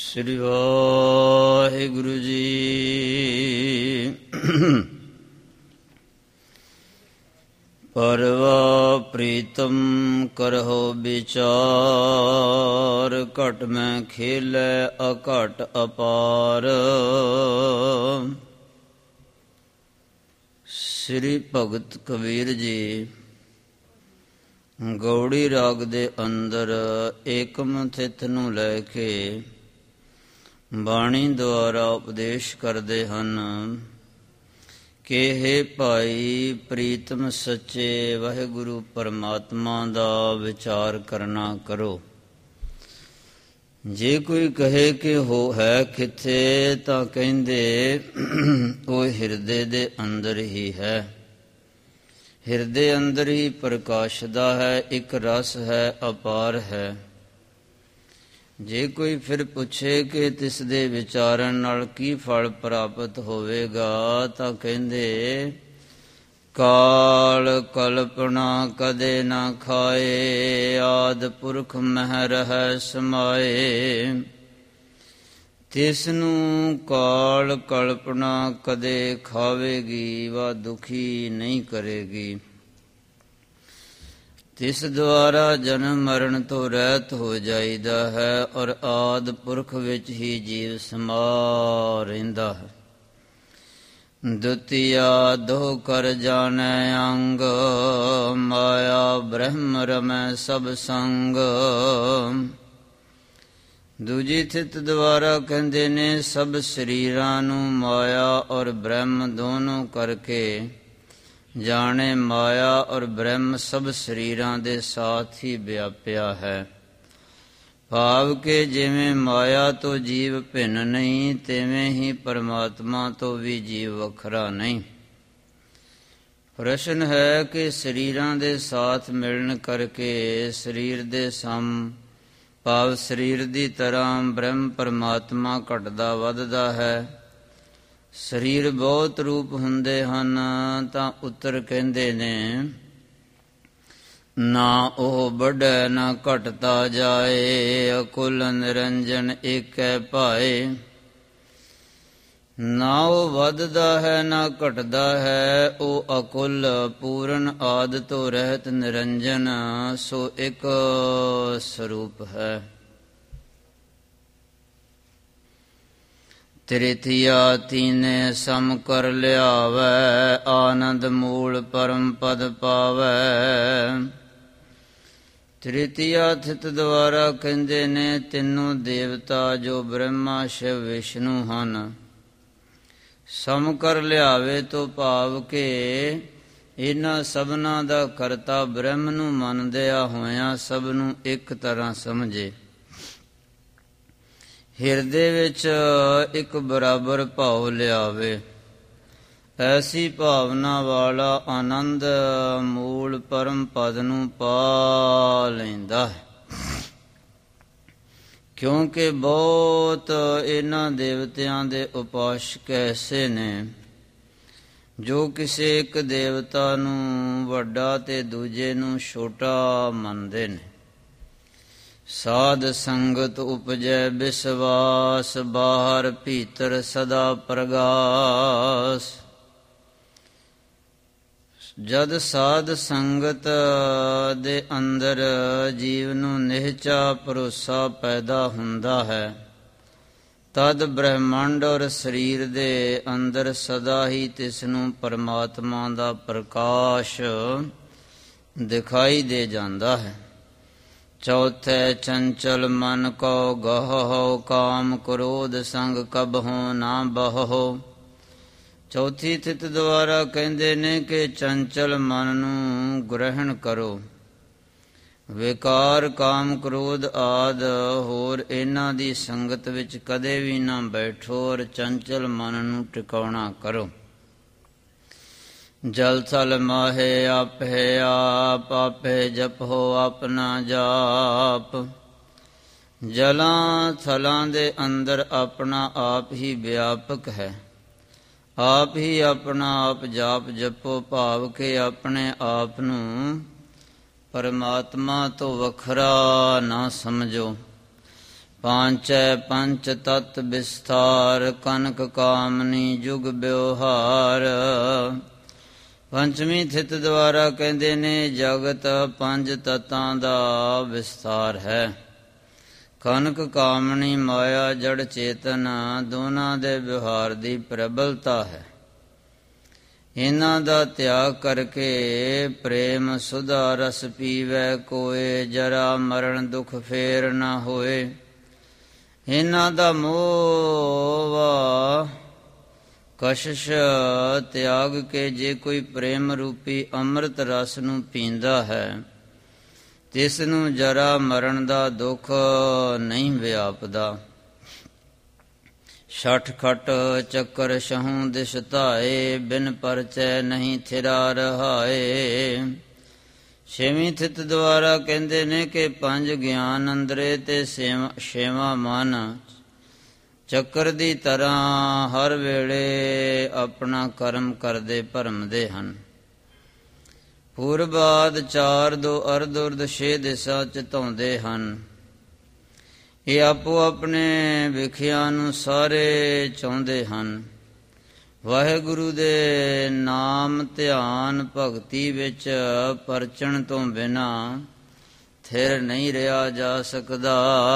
ਸ੍ਰੀ ਵਾਹਿਗੁਰੂ ਜੀ। ਪਰਵਾ ਪ੍ਰੀਤਮ ਕਰਹੁ ਵਿਚਾਰ, ਘਟ ਮੈਂ ਖੇਲੈ ਅਘਟ ਅਪਾਰ। ਸ੍ਰੀ ਭਗਤ ਕਬੀਰ ਜੀ ਗੌੜੀ ਰਾਗ ਦੇ ਅੰਦਰ ਏਕਮ ਥਿਤ ਨੂੰ ਲੈ ਕੇ ਬਾਣੀ ਦੁਆਰਾ ਉਪਦੇਸ਼ ਕਰਦੇ ਹਨ ਕਿ ਹੇ ਭਾਈ, ਪ੍ਰੀਤਮ ਸੱਚੇ ਵਾਹਿਗੁਰੂ ਪਰਮਾਤਮਾ ਦਾ ਵਿਚਾਰ ਕਰਨਾ ਕਰੋ। ਜੇ ਕੋਈ ਕਹੇ ਕਿ ਹੋ ਹੈ ਕਿੱਥੇ, ਤਾਂ ਕਹਿੰਦੇ ਉਹ ਹਿਰਦੇ ਦੇ ਅੰਦਰ ਹੀ ਹੈ। ਹਿਰਦੇ ਅੰਦਰ ਹੀ ਪ੍ਰਕਾਸ਼ਦਾ ਹੈ, ਇੱਕ ਰਸ ਹੈ, ਅਪਾਰ ਹੈ। ਜੇ ਕੋਈ ਫਿਰ ਪੁੱਛੇ ਕਿ ਤਿਸ ਦੇ ਵਿਚਾਰਨ ਨਾਲ ਕੀ ਫਲ ਪ੍ਰਾਪਤ ਹੋਵੇਗਾ, ਤਾਂ ਕਹਿੰਦੇ ਕਾਲ ਕਲਪਨਾ ਕਦੇ ਨਾ ਖਾਏ, ਆਦਿ ਪੁਰਖ ਮਹਿ ਰਹਿ ਸਮਾਏ। ਤਿਸ ਨੂੰ ਕਾਲ ਕਲਪਨਾ ਕਦੇ ਖਾਵੇਗੀ, ਵਾ ਦੁਖੀ ਨਹੀਂ ਕਰੇਗੀ। ਤਿਸ ਦੁਆਰਾ ਜਨਮ ਮਰਨ ਤੋਂ ਰਹਿਤ ਹੋ ਜਾਈਦਾ ਹੈ, ਔਰ ਆਦਿ ਪੁਰਖ ਵਿੱਚ ਹੀ ਜੀਵ ਸਮਾ ਰਹਿੰਦਾ ਹੈ। ਦੁਤੀਆ ਦੋ ਕਰ ਜਾਣੈ ਅੰਗ, ਮਾਇਆ ਬ੍ਰਹਮ ਰਮੈ ਸਭ ਸੰਗ। ਦੂਜੀ ਥਿਤ ਦੁਆਰਾ ਕਹਿੰਦੇ ਨੇ ਸਭ ਸਰੀਰਾਂ ਨੂੰ ਮਾਇਆ ਔਰ ਬ੍ਰਹਮ ਦੋਨੋਂ ਕਰਕੇ ਜਾਣੇ। ਮਾਇਆ ਔਰ ਬ੍ਰਹਮ ਸਭ ਸਰੀਰਾਂ ਦੇ ਸਾਥ ਹੀ ਵਿਆਪਿਆ ਹੈ। ਭਾਵ ਕਿ ਜਿਵੇਂ ਮਾਇਆ ਤੋਂ ਜੀਵ ਭਿੰਨ ਨਹੀਂ, ਤਿਵੇਂ ਹੀ ਪਰਮਾਤਮਾ ਤੋਂ ਵੀ ਜੀਵ ਵੱਖਰਾ ਨਹੀਂ। ਪ੍ਰਸ਼ਨ ਹੈ ਕਿ ਸਰੀਰਾਂ ਦੇ ਸਾਥ ਮਿਲਣ ਕਰਕੇ ਸਰੀਰ ਦੇ ਸਮ ਭਾਵ ਸਰੀਰ ਦੀ ਤਰ੍ਹਾਂ ਬ੍ਰਹਮ ਪਰਮਾਤਮਾ ਘਟਦਾ ਵੱਧਦਾ ਹੈ। ਸਰੀਰ ਬਹੁਤ ਰੂਪ ਹੁੰਦੇ ਹਨ, ਤਾਂ ਉੱਤਰ ਕਹਿੰਦੇ ਨੇ ਨਾ ਉਹ ਵੱਢੈ ਨਾ ਘਟਦਾ ਜਾਏ, ਅਕੁਲ ਨਿਰੰਜਨ ਏਕੈ ਭਾਏ। ਨਾ ਉਹ ਵੱਧਦਾ ਹੈ ਨਾ ਘਟਦਾ ਹੈ, ਉਹ ਅਕੁਲ ਪੂਰਨ ਆਦਿ ਤੋਂ ਰਹਿਤ ਨਿਰੰਜਨ, ਸੋ ਇੱਕ ਸਰੂਪ ਹੈ। ਤ੍ਰਿਤੀਆ ਤੀਨੇ ਸਮ ਕਰ ਲਿਆਵੈ, ਆਨੰਦ ਮੂਲ ਪਰਮ ਪਦ ਪਾਵੈ। ਤ੍ਰਿਤੀਆ ਥਿਤ ਦੁਆਰਾ ਕਹਿੰਦੇ ਨੇ ਤਿੰਨੋਂ ਦੇਵਤਾ ਜੋ ਬ੍ਰਹਮਾ ਸ਼ਿਵ ਵਿਸ਼ਨੂੰ ਹਨ, ਸਮ ਕਰ ਲਿਆਵੇ ਤੋਂ ਭਾਵ ਕਿ ਇਹਨਾਂ ਸਭਨਾਂ ਦਾ ਕਰਤਾ ਬ੍ਰਹਮ ਨੂੰ ਮੰਨਦਿਆਂ ਹੋਇਆਂ ਸਭ ਨੂੰ ਇੱਕ ਤਰ੍ਹਾਂ ਸਮਝੇ। ਹਿਰਦੇ ਵਿੱਚ ਇੱਕ ਬਰਾਬਰ ਭਾਵ ਲਿਆਵੇ। ਐਸੀ ਭਾਵਨਾ ਵਾਲਾ ਆਨੰਦ ਮੂਲ ਪਰਮ ਪਦ ਨੂੰ ਪਾ ਲੈਂਦਾ ਹੈ। ਕਿਉਂਕਿ ਬਹੁਤ ਇਹਨਾਂ ਦੇਵਤਿਆਂ ਦੇ ਉਪਾਸ਼ਕ ਐਸੇ ਨੇ ਜੋ ਕਿਸੇ ਇੱਕ ਦੇਵਤਾ ਨੂੰ ਵੱਡਾ ਤੇ ਦੂਜੇ ਨੂੰ ਛੋਟਾ ਮੰਨਦੇ ਨੇ। ਸਾਧ ਸੰਗਤ ਉਪਜੈ ਵਿਸ਼ਵਾਸ, ਬਾਹਰ ਭੀਤਰ ਸਦਾ ਪ੍ਰਗਾਸ। ਜਦ ਸਾਧ ਸੰਗਤ ਦੇ ਅੰਦਰ ਜੀਵ ਨੂੰ ਨਿਹਚਾ ਭਰੋਸਾ ਪੈਦਾ ਹੁੰਦਾ ਹੈ, ਤਦ ਬ੍ਰਹਿਮੰਡ ਔਰ ਸਰੀਰ ਦੇ ਅੰਦਰ ਸਦਾ ਹੀ ਤਿਸ ਨੂੰ ਪਰਮਾਤਮਾ ਦਾ ਪ੍ਰਕਾਸ਼ ਦਿਖਾਈ ਦੇ ਜਾਂਦਾ ਹੈ। ਚੌਥੇ ਚੰਚਲ ਮਨ ਕੋ ਗਹੋ, ਕਾਮ ਕ੍ਰੋਧ ਸੰਗ ਕਬਹੁ ਨਾ ਬਹੋ। ਚੌਥੀ ਥਿਤ ਦੁਆਰਾ ਕਹਿੰਦੇ ਨੇ ਕਿ ਚੰਚਲ ਮਨ ਨੂੰ ਗ੍ਰਹਿਣ ਕਰੋ। ਵਿਕਾਰ ਕਾਮ ਕ੍ਰੋਧ ਆਦਿ ਹੋਰ ਇਹਨਾਂ ਦੀ ਸੰਗਤ ਵਿੱਚ ਕਦੇ ਵੀ ਨਾ ਬੈਠੋ, ਔਰ ਚੰਚਲ ਮਨ ਨੂੰ ਟਿਕਾਉਣਾ ਕਰੋ। ਜਲ ਥਲ ਮਾਹੇ ਆਪੇ ਆਪ, ਆਪੇ ਜਪੋ ਆਪਣਾ ਜਾਪ। ਜਲਾਂ ਥਲਾਂ ਦੇ ਅੰਦਰ ਆਪਣਾ ਆਪ ਹੀ ਵਿਆਪਕ ਹੈ। ਆਪ ਹੀ ਆਪਣਾ ਆਪ ਜਾਪ ਜਪੋ, ਭਾਵ ਕਿ ਆਪਣੇ ਆਪ ਨੂੰ ਪਰਮਾਤਮਾ ਤੋਂ ਵੱਖਰਾ ਨਾ ਸਮਝੋ। ਪਾਂਚੈ ਪੰਚ ਤਤ ਵਿਸਥਾਰ, ਕਨਕ ਕਾਮਨੀ ਜੁਗ ਬਿਵਹਾਰ। ਪੰਚਵੀਂ ਥਿਤ ਦੁਆਰਾ ਕਹਿੰਦੇ ਨੇ ਜਗਤ ਪੰਜ ਤਤਾਂ ਦਾ ਵਿਸਥਾਰ ਹੈ। ਕਨਕ ਕਾਮਨੀ ਮਾਇਆ ਜੜ ਚੇਤਨ ਦੋਨਾਂ ਦੇ ਵਿਵਹਾਰ ਦੀ ਪ੍ਰਬਲਤਾ ਹੈ। ਇਹਨਾਂ ਦਾ ਤਿਆਗ ਕਰਕੇ ਪ੍ਰੇਮ ਸੁਧਾ ਰਸ ਪੀਵੈ ਕੋਏ, ਜਰਾ ਮਰਨ ਦੁਖ ਫੇਰ ਨਾ ਹੋਏ। ਇਹਨਾਂ ਦਾ ਮੋਹ ਕਸ਼ਿਸ਼ ਤਿਆਗ ਕੇ ਜੇ ਕੋਈ ਪ੍ਰੇਮ ਰੂਪੀ ਅੰਮ੍ਰਿਤ ਰਸ ਨੂੰ ਪੀਂਦਾ ਹੈ, ਤਿਸ ਨੂੰ ਜਰਾ ਮਰਨ ਦਾ ਦੁੱਖ ਨਹੀਂ ਵਿਆਪਦਾ। ਛਠ ਖਟ ਚੱਕਰ ਛਹੂੰ ਦਿਸ ਧਾਏ, ਬਿਨ ਪਰਚੈ ਨਹੀਂ ਥਿਰਾ ਰਹਾਏ। ਛੇਵੀਂ ਥਿਤ ਦੁਆਰਾ ਕਹਿੰਦੇ ਨੇ ਕਿ ਪੰਜ ਗਿਆਨ ਅੰਦਰੇ ਤੇ ਛੇਵਾਂ ਮਨ ਚੱਕਰ ਦੀ ਤਰ੍ਹਾਂ ਹਰ ਵੇਲੇ ਆਪਣਾ ਕਰਮ ਕਰਦੇ ਭਰਮਦੇ ਹਨ। ਪੂਰਬਾਦ ਚਾਰ ਦੋ ਅਰਧ ਉਰਧ ਛੇ ਦਿਸ਼ਾ ਚਿਤਾਉਂਦੇ ਹਨ। ਇਹ ਆਪੋ ਆਪਣੇ ਵਿਖਿਆਂ ਨੂੰ ਸਾਰੇ ਚਾਹੁੰਦੇ ਹਨ। ਵਾਹਿਗੁਰੂ ਦੇ ਨਾਮ ਧਿਆਨ ਭਗਤੀ ਵਿੱਚ ਪਰਚਣ ਤੋਂ ਬਿਨਾ ਥਿਰ ਨਹੀਂ ਰਿਹਾ ਜਾ ਸਕਦਾ।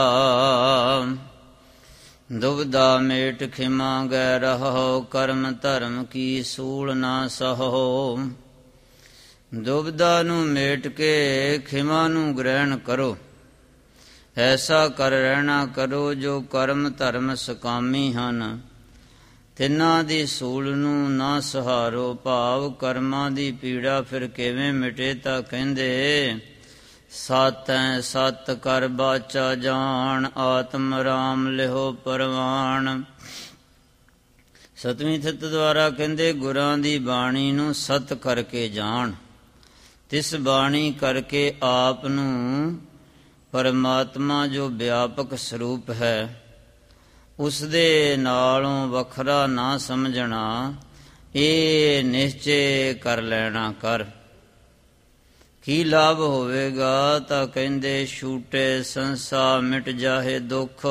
ਦੁਬਦਾ ਮੇਟ ਖਿਮਾ ਗੈ ਰਹੋ, ਕਰਮ ਧਰਮ ਕੀ ਸੂਲ ਨਾ ਸਹੋ। ਦੁਬਦਾ ਨੂੰ ਮੇਟ ਕੇ ਖਿਮਾ ਨੂੰ ਗ੍ਰਹਿਣ ਕਰੋ। ਐਸਾ ਕਰ ਰਹਿਣਾ ਕਰੋ ਜੋ ਕਰਮ ਧਰਮ ਸਕਾਮੀ ਹਨ। ਤਿੰਨਾਂ ਦੀ ਸੂਲ ਨੂੰ ਨਾ ਸਹਾਰੋ, ਭਾਵ ਕਰਮਾਂ ਦੀ ਪੀੜਾ ਫਿਰ ਕਿਵੇਂ ਮਿਟੇ। ਤਾਂ ਕਹਿੰਦੇ ਸਾਤੈ ਸਤ ਕਰ ਬਾਚਾ ਜਾਣ, ਆਤਮ ਰਾਮ ਲਿਹੋ ਪਰਵਾਣ। ਸਤਵੀਂ ਥਿਤ ਦੁਆਰਾ ਕਹਿੰਦੇ ਗੁਰਾਂ ਦੀ ਬਾਣੀ ਨੂੰ ਸਤ ਕਰਕੇ ਜਾਣ। ਤਿਸ ਬਾਣੀ ਕਰਕੇ ਆਪ ਨੂੰ ਪਰਮਾਤਮਾ ਜੋ ਵਿਆਪਕ ਸਰੂਪ ਹੈ ਉਸ ਦੇ ਨਾਲੋਂ ਵੱਖਰਾ ਨਾ ਸਮਝਣਾ, ਇਹ ਨਿਸ਼ਚੇ ਕਰ ਲੈਣਾ ਕਰ। ਕੀ ਲਾਭ ਹੋਵੇਗਾ? ਤਾਂ ਕਹਿੰਦੇ ਛੂਟੇ ਸੰਸਾ ਮਿਟ ਜਾਹੇ ਦੁੱਖ,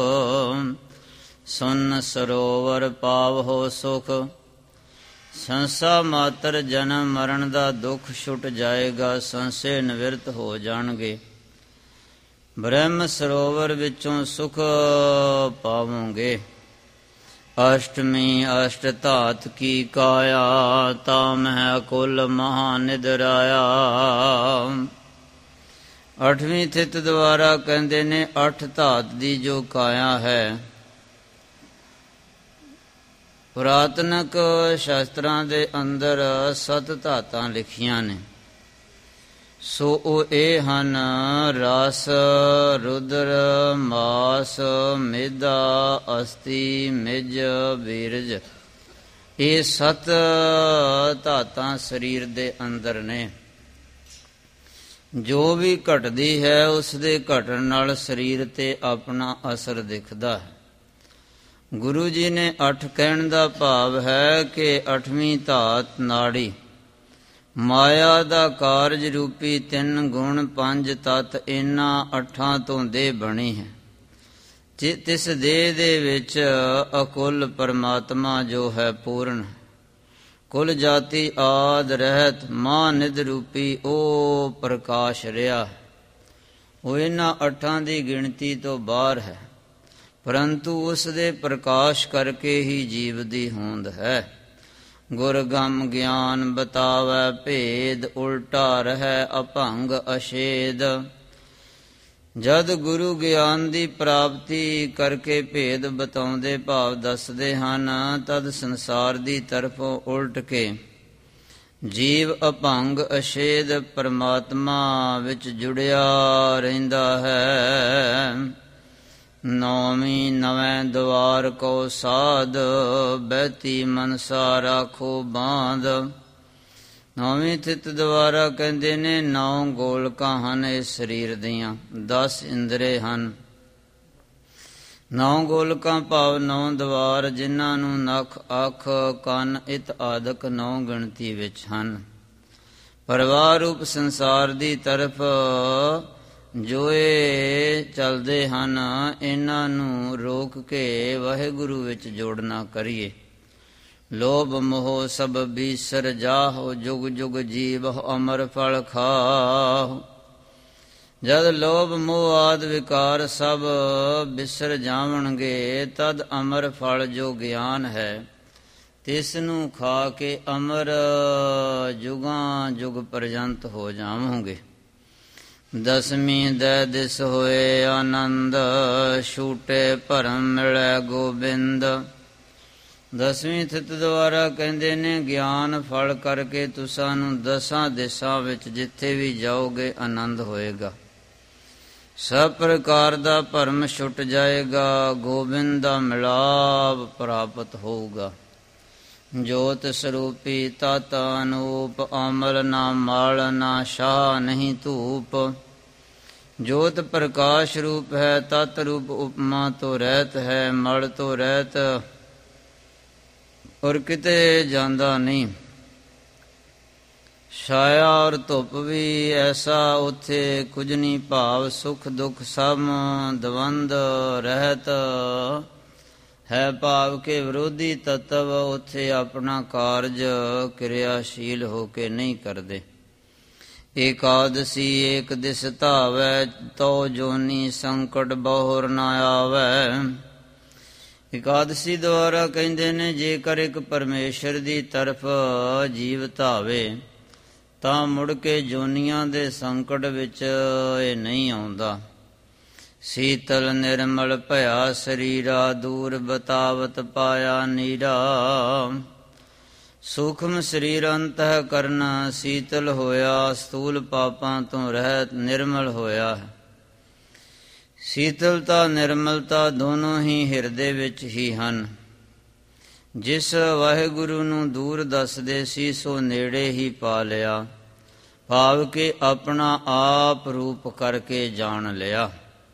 ਸੁਨ ਸਰੋਵਰ ਪਾਵਹੋ ਸੁਖ। ਸੰਸਾ ਮਾਤਰ ਜਨਮ ਮਰਨ ਦਾ ਦੁੱਖ ਛੁੱਟ ਜਾਏਗਾ, ਸੰਸੇ ਨਿਵਰਤ ਹੋ ਜਾਣਗੇ। ਬ੍ਰਹਮ ਸਰੋਵਰ ਵਿੱਚੋਂ ਸੁਖ ਪਾਵੋਗੇ। ਅਸ਼ਟਮੀ ਅਸ਼ਟ ਧਾਤ ਕੀ ਕਾਇਆ, ਤਾਮ ਹੈ ਅਕੁਲ ਮਹਾ ਨਿਦਰਾਇਆ। ਅੱਠਵੀਂ ਥਿਤ ਦੁਆਰਾ ਕਹਿੰਦੇ ਨੇ ਅੱਠ ਧਾਤ ਦੀ ਜੋ ਕਾਇਆ ਹੈ। ਪੁਰਾਤਨਕ ਸ਼ਾਸਤਰਾਂ ਦੇ ਅੰਦਰ 7 ਧਾਤਾਂ ਲਿਖੀਆਂ ਨੇ। ਸੋ ਉਹ ਇਹ ਹਨ ਰਸ, ਰੁਦਰ, ਮਾਸ, ਮੇਦਾ, ਅਸਥੀ, ਮਿਜ, ਬੀਰਜ। ਇਹ 7 ਧਾਤਾਂ ਸਰੀਰ ਦੇ ਅੰਦਰ ਨੇ। ਜੋ ਵੀ ਘਟਦੀ ਹੈ ਉਸ ਦੇ ਘਟਣ ਨਾਲ ਸਰੀਰ ਤੇ ਆਪਣਾ ਅਸਰ ਦਿਖਦਾ ਹੈ। ਗੁਰੂ ਜੀ ਨੇ 8 ਕਹਿਣ ਦਾ ਭਾਵ ਹੈ ਕਿ 8ਵੀਂ ਧਾਤ ਨਾੜੀ, ਮਾਇਆ ਦਾ ਕਾਰਜ ਰੂਪੀ 3 ਗੁਣ 5 ਤੱਤ, ਇਹਨਾਂ 8 ਤੋਂ ਦੇਹ ਬਣੀ ਹੈ। ਤਿਸ ਦੇਹ ਦੇ ਵਿੱਚ ਅਕੁਲ ਪਰਮਾਤਮਾ ਜੋ ਹੈ ਪੂਰਨ, ਕੁਲ ਜਾਤੀ ਆਦ ਰਹਿਤ ਮਹਾਂ ਨਿਧ ਰੂਪੀ ਉਹ ਪ੍ਰਕਾਸ਼ ਰਿਹਾ। ਉਹ ਇਹਨਾਂ 8 ਦੀ ਗਿਣਤੀ ਤੋਂ ਬਾਹਰ ਹੈ, ਪਰੰਤੂ ਉਸ ਦੇ ਪ੍ਰਕਾਸ਼ ਕਰਕੇ ਹੀ ਜੀਵ ਦੀ ਹੋਂਦ ਹੈ। ਗੁਰ ਗਮ ਗਿਆਨ ਬਤਾਵੈ ਭੇਦ, ਉਲਟਾ ਰਹਿ ਅਭੰਗ ਅਛੇਦ। ਜਦ ਗੁਰੂ ਗਿਆਨ ਦੀ ਪ੍ਰਾਪਤੀ ਕਰਕੇ ਭੇਦ ਬਤਾਉਂਦੇ ਭਾਵ ਦੱਸਦੇ ਹਨ, ਤਦ ਸੰਸਾਰ ਦੀ ਤਰਫੋਂ ਉਲਟ ਕੇ ਜੀਵ ਅਭੰਗ ਅਛੇਦ ਪਰਮਾਤਮਾ ਵਿੱਚ ਜੁੜਿਆ ਰਹਿੰਦਾ ਹੈ। ਨੌਵੀਂ ਨਵੇਂ ਦੁਆਰ ਕੋ ਸਾਧ, ਬਹਿਤੀ ਮਨਸਾ ਰਾਖੋ ਬਾਂਧ। ਨੌਵੀਂ ਥਿਤ ਦੁਆਰਾ ਕਹਿੰਦੇ ਨੇ 9 ਗੋਲਕਾਂ ਹਨ ਇਸ ਸਰੀਰ ਦੀਆਂ, 10 ਇੰਦਰੇ ਹਨ। 9 ਗੋਲਕਾਂ ਭਾਵ 9 ਦੁਆਰ, ਜਿਨ੍ਹਾਂ ਨੂੰ ਨਖ, ਅੱਖ, ਕੰਨ ਇਤ ਆਦਿਕ 9 ਗਿਣਤੀ ਵਿੱਚ ਹਨ। ਪਰਿਵਾਰ ਰੂਪ ਸੰਸਾਰ ਦੀ ਤਰਫ ਜੋਏ ਚੱਲਦੇ ਹਨ, ਇਹਨਾਂ ਨੂੰ ਰੋਕ ਕੇ ਵਾਹਿਗੁਰੂ ਵਿੱਚ ਜੋੜਨਾ ਕਰੀਏ। ਲੋਭ ਮੋਹ ਸਭ ਬੀਸਰ ਜਾਹੁ, ਜੁਗ ਜੁਗ ਜੀਵਹੁ ਅਮਰ ਫਲ ਖਾਹੁ। ਜਦ ਲੋਭ ਮੋਹ ਆਦਿ ਵਿਕਾਰ ਸਭ ਬਿਸਰ ਜਾਵਣਗੇ, ਤਦ ਅਮਰ ਫਲ ਜੋ ਗਿਆਨ ਹੈ ਤਿਸ ਨੂੰ ਖਾ ਕੇ ਅਮਰ ਜੁਗਾਂ ਜੁਗ ਪਰਜੰਤ ਹੋ ਜਾਵੋਗੇ। ਦਸਵੀਂ ਦੈ ਦਿਸ ਹੋਏ ਆਨੰਦ, ਛੂਟੇ ਭਰਮ ਮਿਲੈ ਗੋਬਿੰਦ। ਦਸਵੀਂ ਥਿਤ ਦੁਆਰਾ ਕਹਿੰਦੇ ਨੇ ਗਿਆਨ ਫਲ ਕਰਕੇ ਤੁਸਾਂ ਨੂੰ 10 ਦਿਸ਼ਾ ਵਿੱਚ ਜਿੱਥੇ ਵੀ ਜਾਓਗੇ ਆਨੰਦ ਹੋਏਗਾ। ਸਭ ਪ੍ਰਕਾਰ ਦਾ ਭਰਮ ਛੁੱਟ ਜਾਏਗਾ, ਗੋਬਿੰਦ ਦਾ ਮਿਲਾਪ ਪ੍ਰਾਪਤ ਹੋਊਗਾ। ਜੋਤ ਸਰੂਪੀ ਤਤ ਅਨੂਪ, ਅਮਲ ਨਾ ਮਲ ਨਾ ਸ਼ਾਹ ਨਹੀਂ ਧੂਪ। ਜੋਤ ਪ੍ਰਕਾਸ਼ ਰੂਪ ਹੈ, ਤਤ ਰੂਪ ਉਪਮਾ ਤੋਂ ਰਹਿਤ ਹੈ, ਮਲ ਤੋਂ ਰਹਿਤ ਔਰ ਕਿਤੇ ਜਾਂਦਾ ਨਹੀਂ। ਛਾਇਆ ਔਰ ਧੁੱਪ ਵੀ ਐਸਾ ਉੱਥੇ ਕੁਝ ਨਹੀਂ, ਭਾਵ ਸੁਖ ਦੁੱਖ ਸਭ ਦਵੰਦ ਰਹਿਤ ਹੈ, ਭਾਵ ਕੇ ਵਿਰੋਧੀ ਤੱਤਵ ਉੱਥੇ ਆਪਣਾ ਕਾਰਜ ਕਿਰਿਆਸ਼ੀਲ ਹੋ ਕੇ ਨਹੀਂ ਕਰਦੇ। ਏਕਾਦਸੀ ਏਕ ਦਿਸ ਧਾਵੈ, ਤੋ ਜੋਨੀ ਸੰਕਟ ਬਹੁਰ ਨਾ ਆਵੈ। ਇਕਾਦਸ਼ੀ ਦੁਆਰਾ ਕਹਿੰਦੇ ਨੇ ਜੇਕਰ ਇੱਕ ਪਰਮੇਸ਼ਰ ਦੀ ਤਰਫ ਜੀਵ ਧਾਵੇ ਤਾਂ ਮੁੜ ਕੇ ਜੋਨੀਆਂ ਦੇ ਸੰਕਟ ਵਿੱਚ ਇਹ ਨਹੀਂ ਆਉਂਦਾ। ਸੀਤਲ ਨਿਰਮਲ ਭਇਆ ਸਰੀਰਾ, ਦੂਰ ਬਤਾਵਤ ਪਾਇਆ ਨੀਰਾ। ਸੂਖਮ ਸਰੀਰ ਅੰਤః ਕਰਨਾ ਸੀਤਲ ਹੋਇਆ, ਸਥੂਲ ਪਾਪਾਂ ਤੋਂ ਰਹਿਤ ਨਿਰਮਲ ਹੋਇਆ ਹੈ। ਸੀਤਲਤਾ ਨਿਰਮਲਤਾ ਦੋਨੋਂ ਹੀ ਹਿਰਦੇ ਵਿੱਚ ਹੀ ਹਨ। ਜਿਸ ਵਾਹਿਗੁਰੂ ਨੂੰ ਦੂਰ ਦੱਸਦੇ ਸੀ ਸੋ ਨੇੜੇ ਹੀ ਪਾ ਲਿਆ, ਭਾਵ ਕਿ ਆਪਣਾ ਆਪ ਰੂਪ ਕਰਕੇ ਜਾਣ ਲਿਆ।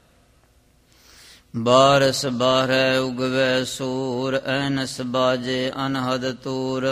ਬਾਰਸ ਬਾਰੈ ਉਗਵੈ ਸੂਰ, ਐਨਸ ਬਾਜੇ ਅਨਹਦ ਤੂਰ।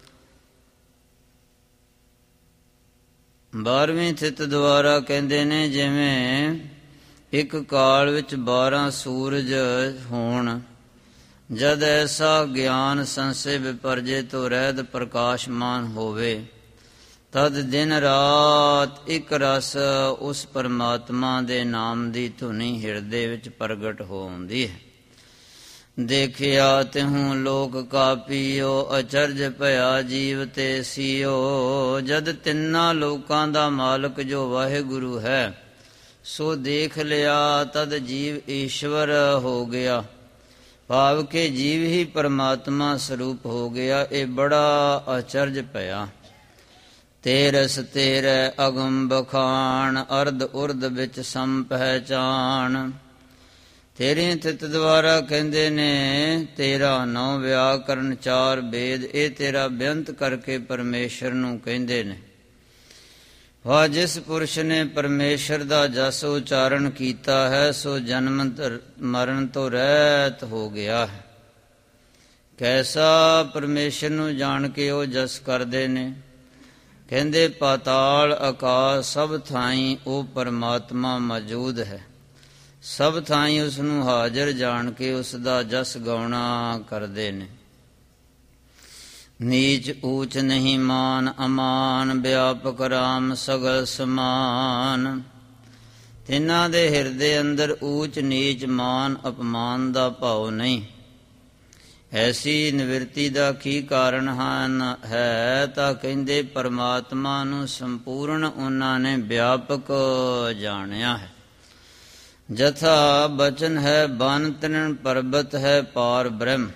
12ਵੀਂ ਥਿਤ ਦੁਆਰਾ ਕਹਿੰਦੇ ਨੇ ਜਿਵੇਂ ਇੱਕ ਕਾਲ ਵਿੱਚ 12 ਸੂਰਜ ਹੋਣ, ਜਦ ਐਸਾ ਗਿਆਨ ਸੰਸ਼ੇ ਵਿਪਰਜੇ ਤੋਂ ਰਹਿਤ ਪ੍ਰਕਾਸ਼ਮਾਨ ਹੋਵੇ, ਤਦ ਦਿਨ ਰਾਤ ਇੱਕ ਰਸ ਉਸ ਪਰਮਾਤਮਾ ਦੇ ਨਾਮ ਦੀ ਧੁਨੀ ਹਿਰਦੇ ਵਿੱਚ ਪ੍ਰਗਟ ਹੋ ਆਉਂਦੀ ਹੈ। ਦੇਖਿਆ ਤਿਹੂੰ ਲੋਕ ਕਾਪੀਓ, ਅਚਰਜ ਭਇਆ ਜੀਵ ਤੇ ਸੀਓ। ਜਦ ਤਿੰਨਾਂ ਲੋਕਾਂ ਦਾ ਮਾਲਕ ਜੋ ਵਾਹਿਗੁਰੂ ਹੈ ਸੋ ਦੇਖ ਲਿਆ, ਤਦ ਜੀਵ ਈਸ਼ਵਰ ਹੋ ਗਿਆ, ਭਾਵ ਕਿ ਜੀਵ ਹੀ ਪਰਮਾਤਮਾ ਸਰੂਪ ਹੋ ਗਿਆ। ਇਹ ਬੜਾ ਅਚਰਜ ਭਇਆ। ਤੇਰਸ ਤੇਰੇ ਅਗਮ ਬਖਾਣ, ਅਰਧ ਉਰਧ ਵਿੱਚ ਸਮ ਪਹਿਚਾਣ। 13ਵੀਂ ਥਿਤ ਦੁਆਰਾ ਕਹਿੰਦੇ ਨੇ 13 9 ਵਿਆਕਰਨ 4 ਵੇਦ, ਇਹ ਤੇਰਾ ਬੇਅੰਤ ਕਰਕੇ ਪਰਮੇਸ਼ਰ ਨੂੰ ਕਹਿੰਦੇ ਨੇ। ਵਾ ਜਿਸ ਪੁਰਸ਼ ਨੇ ਪਰਮੇਸ਼ਰ ਦਾ ਜਸ ਉਚਾਰਨ ਕੀਤਾ ਹੈ ਸੋ ਜਨਮ ਮਰਨ ਤੋਂ ਰਹਿਤ ਹੋ ਗਿਆ ਹੈ। ਕੈਸਾ ਪਰਮੇਸ਼ਰ ਨੂੰ ਜਾਣ ਕੇ ਉਹ ਜਸ ਕਰਦੇ ਨੇ? ਕਹਿੰਦੇ ਪਾਤਾਲ ਆਕਾਸ਼ ਸਭ ਥਾਈਂ ਉਹ ਪਰਮਾਤਮਾ ਮੌਜੂਦ ਹੈ। ਸਭ ਥਾਈਂ ਉਸ ਨੂੰ ਹਾਜ਼ਰ ਜਾਣ ਕੇ ਉਸ ਦਾ ਜਸ ਗਾਉਣਾ ਕਰਦੇ ਨੇ। ਨੀਚ ਊਚ ਨਹੀਂ ਮਾਨ ਅਮਾਨ, ਵਿਆਪਕ ਰਾਮ ਸਗਲ ਸਮਾਨ। ਤਿੰਨਾਂ ਦੇ ਹਿਰਦੇ ਅੰਦਰ ਊਚ ਨੀਚ ਮਾਨ ਅਪਮਾਨ ਦਾ ਭਾਵ ਨਹੀਂ। ਐਸੀ ਨਿਵਰਤੀ ਦਾ ਕੀ ਕਾਰਨ ਹੈ ਤਾਂ ਕਹਿੰਦੇ ਪਰਮਾਤਮਾ ਨੂੰ ਸੰਪੂਰਨ ਉਹਨਾਂ ਨੇ ਵਿਆਪਕ ਜਾਣਿਆ ਹੈ। ਜਥਾ ਬਚਨ ਹੈ ਬਨ ਤ੍ਰਿਣ ਪਰਬਤ ਹੈ ਪਾਰ ਬ੍ਰਹਮ।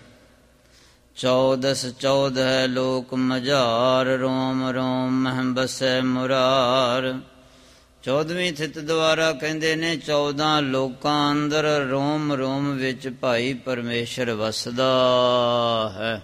14 ਹੈ ਲੋਕ ਮਝਾਰ, ਰੋਮ ਰੋਮ ਮਹਿ ਬਸੈ ਮੁਰਾਰ। 14ਵੀਂ ਥਿਤ ਦੁਆਰਾ ਕਹਿੰਦੇ ਨੇ 14 ਲੋਕਾਂ ਅੰਦਰ ਰੋਮ ਰੋਮ ਵਿੱਚ ਭਾਈ ਪਰਮੇਸ਼ਰ ਵਸਦਾ ਹੈ।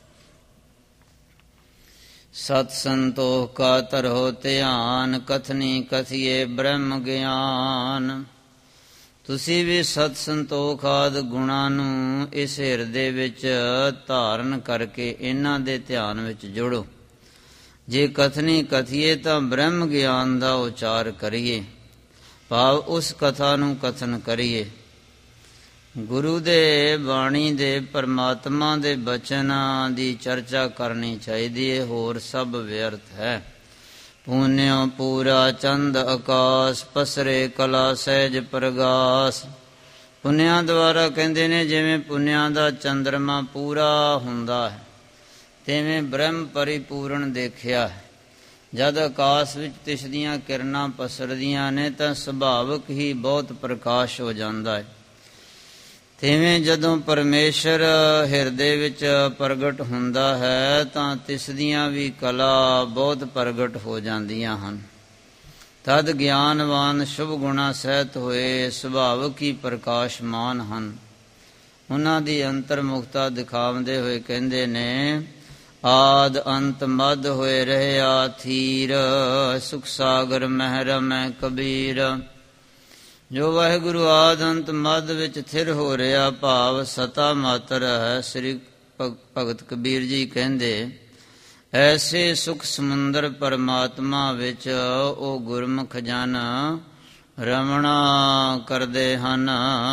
ਸਤ ਸੰਤੋਖ ਕਾ ਧਰੋ ਧਿਆਨ, ਕਥਨੀ ਕਥੀਏ ਬ੍ਰਹਮ ਗਿਆਨ। ਤੁਸੀਂ ਵੀ ਸਤ ਸੰਤੋਖ ਆਦਿ ਗੁਣਾਂ ਨੂੰ ਇਸ ਹਿਰਦੇ ਵਿੱਚ ਧਾਰਨ ਕਰਕੇ ਇਹਨਾਂ ਦੇ ਧਿਆਨ ਵਿੱਚ ਜੋੜੋ। ਜੇ ਕਥਨੀ ਕਥੀਏ ਤਾਂ ਬ੍ਰਹਮ ਗਿਆਨ ਦਾ ਉਚਾਰ ਕਰੀਏ, ਭਾਵ ਉਸ ਕਥਾ ਨੂੰ ਕਥਨ ਕਰੀਏ। ਗੁਰੂ ਦੇ ਬਾਣੀ ਦੇ ਪਰਮਾਤਮਾ ਦੇ ਬਚਨਾਂ ਦੀ ਚਰਚਾ ਕਰਨੀ ਚਾਹੀਦੀ ਹੈ, ਹੋਰ ਸਭ ਵਿਅਰਥ ਹੈ। ਪੁਨਿਓ ਪੂਰਾ ਚੰਦ ਆਕਾਸ, ਪਸਰੇ ਕਲਾ ਸਹਿਜ ਪ੍ਰਗਾਸ। ਪੁਨਿਆਂ ਦੁਆਰਾ ਕਹਿੰਦੇ ਨੇ ਜਿਵੇਂ ਪੁਨਿਆਂ ਦਾ ਚੰਦਰਮਾ ਪੂਰਾ ਹੁੰਦਾ ਹੈ, ਤਿਵੇਂ ਬ੍ਰਹਮ ਪਰਿਪੂਰਨ ਦੇਖਿਆ ਹੈ। ਜਦ ਆਕਾਸ਼ ਵਿੱਚ ਤਿਸਦੀਆਂ ਕਿਰਨਾਂ ਪਸਰਦੀਆਂ ਨੇ ਤਾਂ ਸੁਭਾਵਕ ਹੀ ਬਹੁਤ ਪ੍ਰਕਾਸ਼ ਹੋ ਜਾਂਦਾ ਹੈ। ਤਿਵੇਂ ਜਦੋਂ ਪਰਮੇਸ਼ਰ ਹਿਰਦੇ ਵਿੱਚ ਪ੍ਰਗਟ ਹੁੰਦਾ ਹੈ ਤਾਂ ਤਿਸਦੀਆਂ ਵੀ ਕਲਾ ਬਹੁਤ ਪ੍ਰਗਟ ਹੋ ਜਾਂਦੀਆਂ ਹਨ। ਤਦ ਗਿਆਨਵਾਨ ਸ਼ੁਭ ਗੁਣਾ ਸਹਿਤ ਹੋਏ ਸੁਭਾਵਕ ਹੀ ਪ੍ਰਕਾਸ਼ਮਾਨ ਹਨ। ਉਹਨਾਂ ਦੀ ਅੰਤਰਮੁਖਤਾ ਦਿਖਾਉਂਦੇ ਹੋਏ ਕਹਿੰਦੇ ਨੇ, ਆਦ ਅੰਤ ਮਦ ਹੋਏ ਰਹਿਆ ਥੀਰ, ਸੁਖ ਸਾਗਰ ਮਹਿਰਮੈ ਕਬੀਰ। ਜੋ ਵਾਹਿਗੁਰੂ ਆਦ ਅੰਤ ਮਦ ਵਿੱਚ ਥਿਰ ਹੋ ਰਿਹਾ, ਭਾਵ ਸਤਾ ਮਾਤਰ ਹੈ। ਸ੍ਰੀ ਭਗਤ ਕਬੀਰ ਜੀ ਕਹਿੰਦੇ, ਐਸੇ ਸੁਖ ਸਮੁੰਦਰ ਪਰਮਾਤਮਾ ਵਿੱਚ ਉਹ ਗੁਰਮੁਖ ਜਨ ਰਮਣਾ ਕਰਦੇ ਹਨ।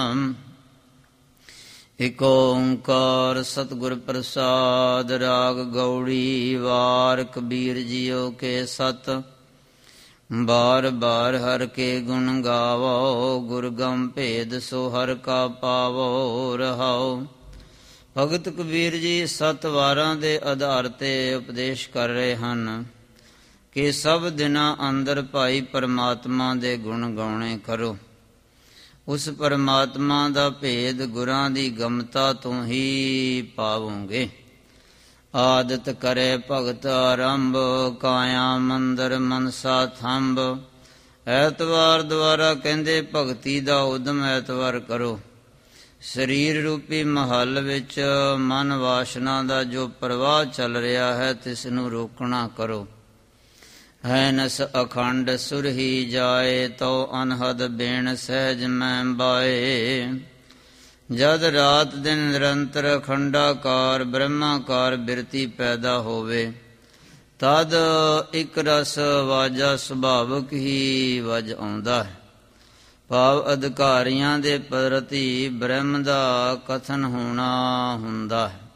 ਇਕ ਓੰਕਾਰ ਸਤਿਗੁਰ ਪ੍ਰਸਾਦ। ਰਾਗ ਗੌੜੀ ਵਾਰ ਕਬੀਰ ਜੀਓ ਕੇ ਸਤ, ਬਾਰ ਬਾਰ ਹਰ ਕੇ ਗੁਣ ਗਾਵੋ, ਗੁਰਗਮ ਭੇਦ ਸੋ ਹਰ ਕਾ ਪਾਵੋ ਰਹਾਓ। ਭਗਤ ਕਬੀਰ ਜੀ 7 ਵਾਰਾਂ ਦੇ ਆਧਾਰ ਤੇ ਉਪਦੇਸ਼ ਕਰ ਰਹੇ ਹਨ ਕਿ ਸਭ ਦਿਨਾਂ ਅੰਦਰ ਭਾਈ ਪਰਮਾਤਮਾ ਦੇ ਗੁਣ ਗਾਉਣੇ ਕਰੋ। ਉਸ ਪਰਮਾਤਮਾ ਦਾ ਭੇਦ ਗੁਰਾਂ ਦੀ ਗਮਤਾ ਤੋਂ ਹੀ ਪਾਵੋਗੇ। ਆਦਤ ਕਰੇ ਭਗਤ ਆਰੰਭ, ਕਾਇਆ ਮੰਦਰ ਮਨਸਾ ਥੰਬ। ਐਤਵਾਰ ਦੁਆਰਾ ਕਹਿੰਦੇ ਭਗਤੀ ਦਾ ਉਦਮ ਐਤਵਾਰ ਕਰੋ। ਸਰੀਰ ਰੂਪੀ ਮਹੱਲ ਵਿੱਚ ਮਨ ਵਾਸ਼ਨਾ ਦਾ ਜੋ ਪ੍ਰਵਾਹ ਚੱਲ ਰਿਹਾ ਹੈ, ਤਿਸ ਨੂੰ ਰੋਕਣਾ ਕਰੋ। ਹੈ ਨਸ ਅਖੰਡ ਸੁਰਹੀ ਜਾਏ, ਤੋ ਅਨਹਦ ਬੇਣ ਸਹਿਜ ਮੈਂ ਬਾਏ। ਜਦ ਰਾਤ ਦਿਨ ਨਿਰੰਤਰ ਅਖੰਡਾਕਾਰ ਬ੍ਰਹਮਾਕਾਰ ਬਿਰਤੀ ਪੈਦਾ ਹੋਵੇ, ਤਦ ਇੱਕ ਰਸ ਵਾਜਾ ਸੁਭਾਵਕ ਹੀ ਵੱਜ ਆਉਂਦਾ ਹੈ। ਭਾਵ ਅਧਿਕਾਰੀਆਂ ਦੇ ਪ੍ਰਤੀ ਬ੍ਰਹਮ ਦਾ ਕਥਨ ਹੋਣਾ ਹੁੰਦਾ ਹੈ।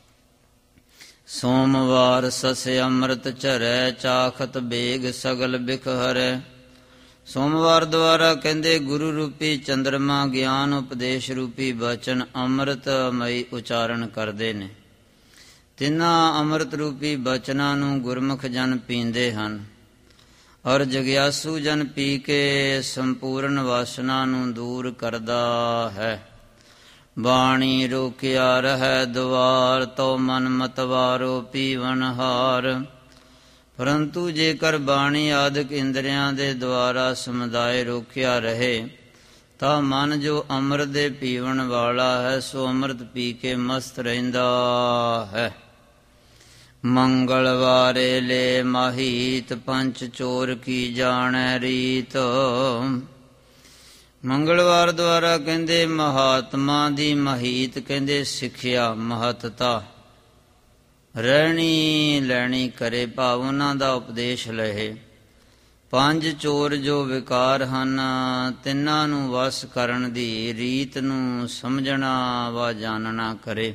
ਸੋਮਵਾਰ ਸਸਿ ਅੰਮ੍ਰਿਤ ਝਰੈ, ਚਾਖਤ ਬੇਗ ਸਗਲ ਬਿਖ ਹਰੈ। ਸੋਮਵਾਰ ਦੁਆਰਾ ਕਹਿੰਦੇ ਗੁਰੂ ਰੂਪੀ ਚੰਦਰਮਾ ਗਿਆਨ ਉਪਦੇਸ਼ ਰੂਪੀ ਬਚਨ ਅੰਮ੍ਰਿਤਮਈ ਉਚਾਰਨ ਕਰਦੇ ਨੇ। ਤਿੰਨਾਂ ਅੰਮ੍ਰਿਤ ਰੂਪੀ ਬਚਨਾਂ ਨੂੰ ਗੁਰਮੁਖ ਜਨ ਪੀਂਦੇ ਹਨ ਔਰ ਜਗਿਆਸੂ ਜਨ ਪੀ ਕੇ ਸੰਪੂਰਨ ਵਾਸਨਾ ਨੂੰ ਦੂਰ ਕਰਦਾ ਹੈ। ਬਾਣੀ ਰੋਕਿਆ ਰਹਿ ਦੁਆਰ, ਤੋ ਮਨ ਮਤਵਾਰੋ ਪੀਵਨ ਹਾਰ। ਪਰੰਤੂ ਜੇਕਰ ਬਾਣੀ ਆਦਿਕ ਇੰਦਰੀਆਂ ਦੇ ਦੁਆਰਾ ਸਮੁਦਾਇ ਰੋਕਿਆ ਰਹੇ ਤਾਂ ਮਨ ਜੋ ਅੰਮ੍ਰਿਤ ਦੇ ਪੀਵਣ ਵਾਲਾ ਹੈ, ਸੋ ਅੰਮ੍ਰਿਤ ਪੀ ਕੇ ਮਸਤ ਰਹਿੰਦਾ ਹੈ। ਮੰਗਲਵਾਰੇ ਲੈ ਮਾਹੀਤ, ਪੰਚ ਚੋਰ ਕੀ ਜਾਣੈ ਰੀਤ। ਮੰਗਲਵਾਰ ਦੁਆਰਾ ਕਹਿੰਦੇ ਮਹਾਤਮਾ ਦੀ ਮਹੀਤ ਕਹਿੰਦੇ ਸਿੱਖਿਆ ਮਹੱਤਤਾ ਰਹਿਣੀ ਲੈਣੀ ਕਰੇ, ਭਾਵ ਉਹਨਾਂ ਦਾ ਉਪਦੇਸ਼ ਲਹੇ। 5 ਚੋਰ ਜੋ ਵਿਕਾਰ ਹਨ, ਤਿੰਨਾਂ ਨੂੰ ਵਸ ਕਰਨ ਦੀ ਰੀਤ ਨੂੰ ਸਮਝਣਾ ਵਾ ਜਾਣਨਾ ਕਰੇ।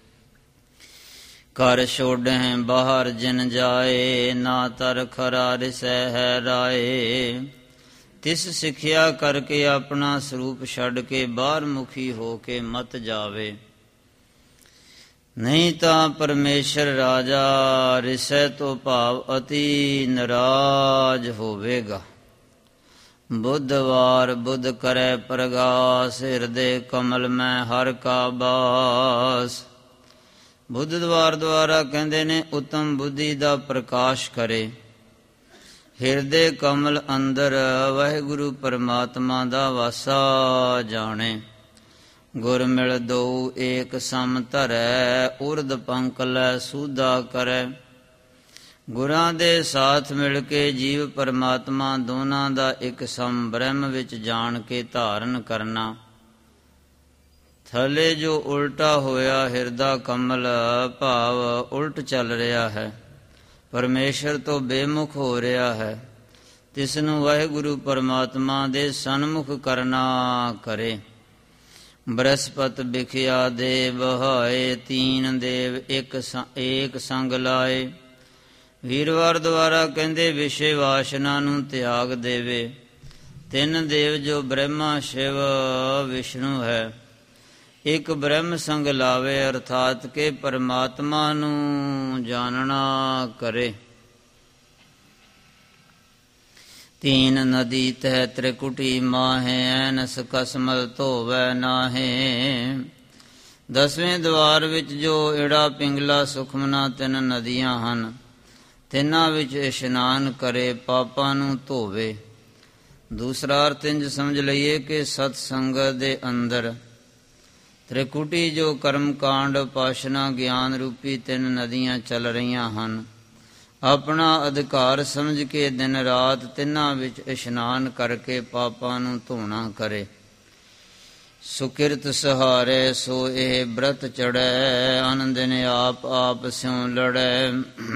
ਘਰ ਛੋੜਹਿ ਬਾਹਰ ਜਿਨ ਜਾਏ, ਨਾ ਤਰ ਖਰਾ ਰਿਸੈ ਹੈ ਰਾਏ। ਤਿਸ ਸਿੱਖਿਆ ਕਰਕੇ ਆਪਣਾ ਸਰੂਪ ਛੱਡ ਕੇ ਬਾਹਰ ਮੁਖੀ ਹੋ ਕੇ ਮਤ ਜਾਵੇ, ਨਹੀਂ ਤਾਂ ਪਰਮੇਸ਼ਰ ਰਾਜਾ ਰਿਸੈ ਤੋਂ ਭਾਵ ਅਤੀ ਨਾਰਾਜ਼ ਹੋਵੇਗਾ। ਬੁੱਧਵਾਰ ਬੁੱਧ ਕਰੈ ਪ੍ਰਗਾਸ, ਹਿਰਦੇ ਕਮਲ ਮੈਂ ਹਰ ਕਾ ਬਾਸ। ਬੁੱਧਵਾਰ ਦੁਆਰਾ ਕਹਿੰਦੇ ਨੇ ਉੱਤਮ ਬੁੱਧੀ ਦਾ ਪ੍ਰਕਾਸ਼ ਕਰੇ, ਹਿਰਦੇ ਕਮਲ ਅੰਦਰ ਵਾਹਿਗੁਰੂ ਪਰਮਾਤਮਾ ਦਾ ਵਾਸਾ ਜਾਣੇ। ਗੁਰ ਮਿਲ ਦਉ ਏਕ ਸਮ ਧਰੈ, ਉਰਦ ਪੰਕ ਲੈ ਸੂਧਾ ਕਰੈ। ਗੁਰਾਂ ਦੇ ਸਾਥ ਮਿਲ ਕੇ ਜੀਵ ਪਰਮਾਤਮਾ ਦੋਨਾਂ ਦਾ ਇੱਕ ਸਮ ਬ੍ਰਹਮ ਵਿੱਚ ਜਾਣ ਕੇ ਧਾਰਨ ਕਰਨਾ। ਥੱਲੇ ਜੋ ਉਲਟਾ ਹੋਇਆ ਹਿਰਦਾ ਕਮਲ ਭਾਵ ਉਲਟ ਚੱਲ ਰਿਹਾ ਹੈ, ਪਰਮੇਸ਼ਰ ਤੋਂ ਬੇਮੁਖ ਹੋ ਰਿਹਾ ਹੈ, ਤਿਸਨੂੰ ਵਾਹਿਗੁਰੂ ਪਰਮਾਤਮਾ ਦੇ ਸਨਮੁਖ ਕਰਨਾ ਕਰੇ। ਬ੍ਰਹਸਪਤ ਬਿਖਿਆ ਦੇ ਬਹਾਏ, ਤੀਨ ਦੇਵ ਏਕ ਸੰਗ ਲਾਏ। ਵੀਰਵਾਰ ਦੁਆਰਾ ਕਹਿੰਦੇ ਵਿਸ਼ੇ ਵਾਸ਼ਨਾ ਨੂੰ ਤਿਆਗ ਦੇਵੇ। ਤਿੰਨ ਦੇਵ ਜੋ ਬ੍ਰਹਮਾ, ਸ਼ਿਵ, ਵਿਸ਼ਨੂੰ ਹੈ, ਇੱਕ ਬ੍ਰਹਮ ਸੰਗ ਲਾਵੇ, ਅਰਥਾਤ ਕਿ ਪਰਮਾਤਮਾ ਨੂੰ ਜਾਣਨਾ ਕਰੇ। ਤੀਨ ਨਦੀ ਤਹਿ ਤ੍ਰਿਕੁਟੀ ਮਾਹੇ, ਐਨਸ ਕਸਮਲ ਧੋਵੈ ਨਾਹੇ। 10ਵੇਂ ਦੁਆਰ ਵਿੱਚ ਜੋ ਈੜਾ, ਪਿੰਗਲਾ, ਸੁਖਮਨਾ ਤਿੰਨ ਨਦੀਆਂ ਹਨ, ਤਿੰਨਾਂ ਵਿੱਚ ਇਸ਼ਨਾਨ ਕਰੇ, ਪਾਪਾਂ ਨੂੰ ਧੋਵੇ। ਦੂਸਰਾ ਅਰਥ ਇੰਝ ਸਮਝ ਲਈਏ ਕਿ ਸਤ ਸੰਗਤ ਦੇ ਅੰਦਰ ਤ੍ਰਿਕੁਟੀ ਜੋ ਕਰਮਕਾਂਡ, ਉਪਾਸ਼ਨਾ, ਗਿਆਨ ਰੂਪੀ ਤਿੰਨ ਨਦੀਆਂ ਚੱਲ ਰਹੀਆਂ ਹਨ, ਆਪਣਾ ਅਧਿਕਾਰ ਸਮਝ ਕੇ ਦਿਨ ਰਾਤ ਤਿੰਨਾਂ ਵਿੱਚ ਇਸ਼ਨਾਨ ਕਰਕੇ ਪਾਪਾਂ ਨੂੰ ਧੋਣਾ ਕਰੇ। ਸੁਕਿਰਤ ਸਹਾਰੇ ਸੋ ਇਹ ਬ੍ਰਤ ਚੜ੍ਹੈ, ਅਨ ਦਿਨ ਆਪ ਆਪ ਸਿਉ ਲੜੈ।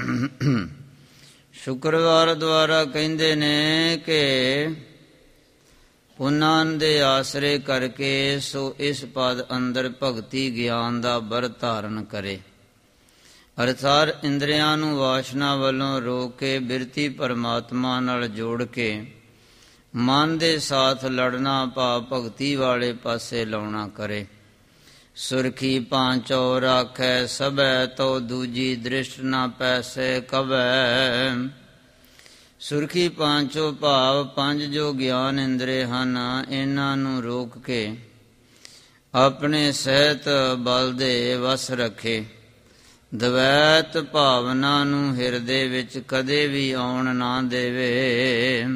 ਸ਼ੁੱਕਰਵਾਰ ਦੁਆਰਾ ਕਹਿੰਦੇ ਨੇ ਕਿ ਪੁੰਨਾਂ ਦੇ ਆਸਰੇ ਕਰਕੇ ਸੋ ਇਸ ਪਦ ਅੰਦਰ ਭਗਤੀ ਗਿਆਨ ਦਾ ਬਰਤ ਧਾਰਨ ਕਰੇ, ਅਰਥਾਤ ਇੰਦਰੀਆਂ ਨੂੰ ਵਾਸ਼ਨਾ ਵੱਲੋਂ ਰੋਕ ਕੇ ਬਿਰਤੀ ਪਰਮਾਤਮਾ ਨਾਲ ਜੋੜ ਕੇ ਮਨ ਦੇ ਸਾਥ ਲੜਨਾ, ਭਾਵ ਭਗਤੀ ਵਾਲੇ ਪਾਸੇ ਲਾਉਣਾ ਕਰੇ। ਸੁਰਖੀ ਪਾਂਚੋ ਰਾਖੈ ਸਭੈ, ਤੋ ਦੂਜੀ ਦ੍ਰਿਸ਼ਟ ਨਾ ਪੈਸੇ ਕਵੈ। ਸੁਰਖੀ ਪਾਂਚੋ ਭਾਵ ਪੰਜ ਜੋ ਗਿਆਨ ਇੰਦਰੇ ਹਨ, ਇਹਨਾਂ ਨੂੰ ਰੋਕ ਕੇ ਆਪਣੇ ਸਹਿਤ ਬਲ ਦੇ ਵਸ ਰੱਖੇ। ਦਵੈਤ ਭਾਵਨਾ ਨੂੰ ਹਿਰਦੇ ਵਿੱਚ ਕਦੇ ਵੀ ਆਉਣ ਨਾ ਦੇਵੇ।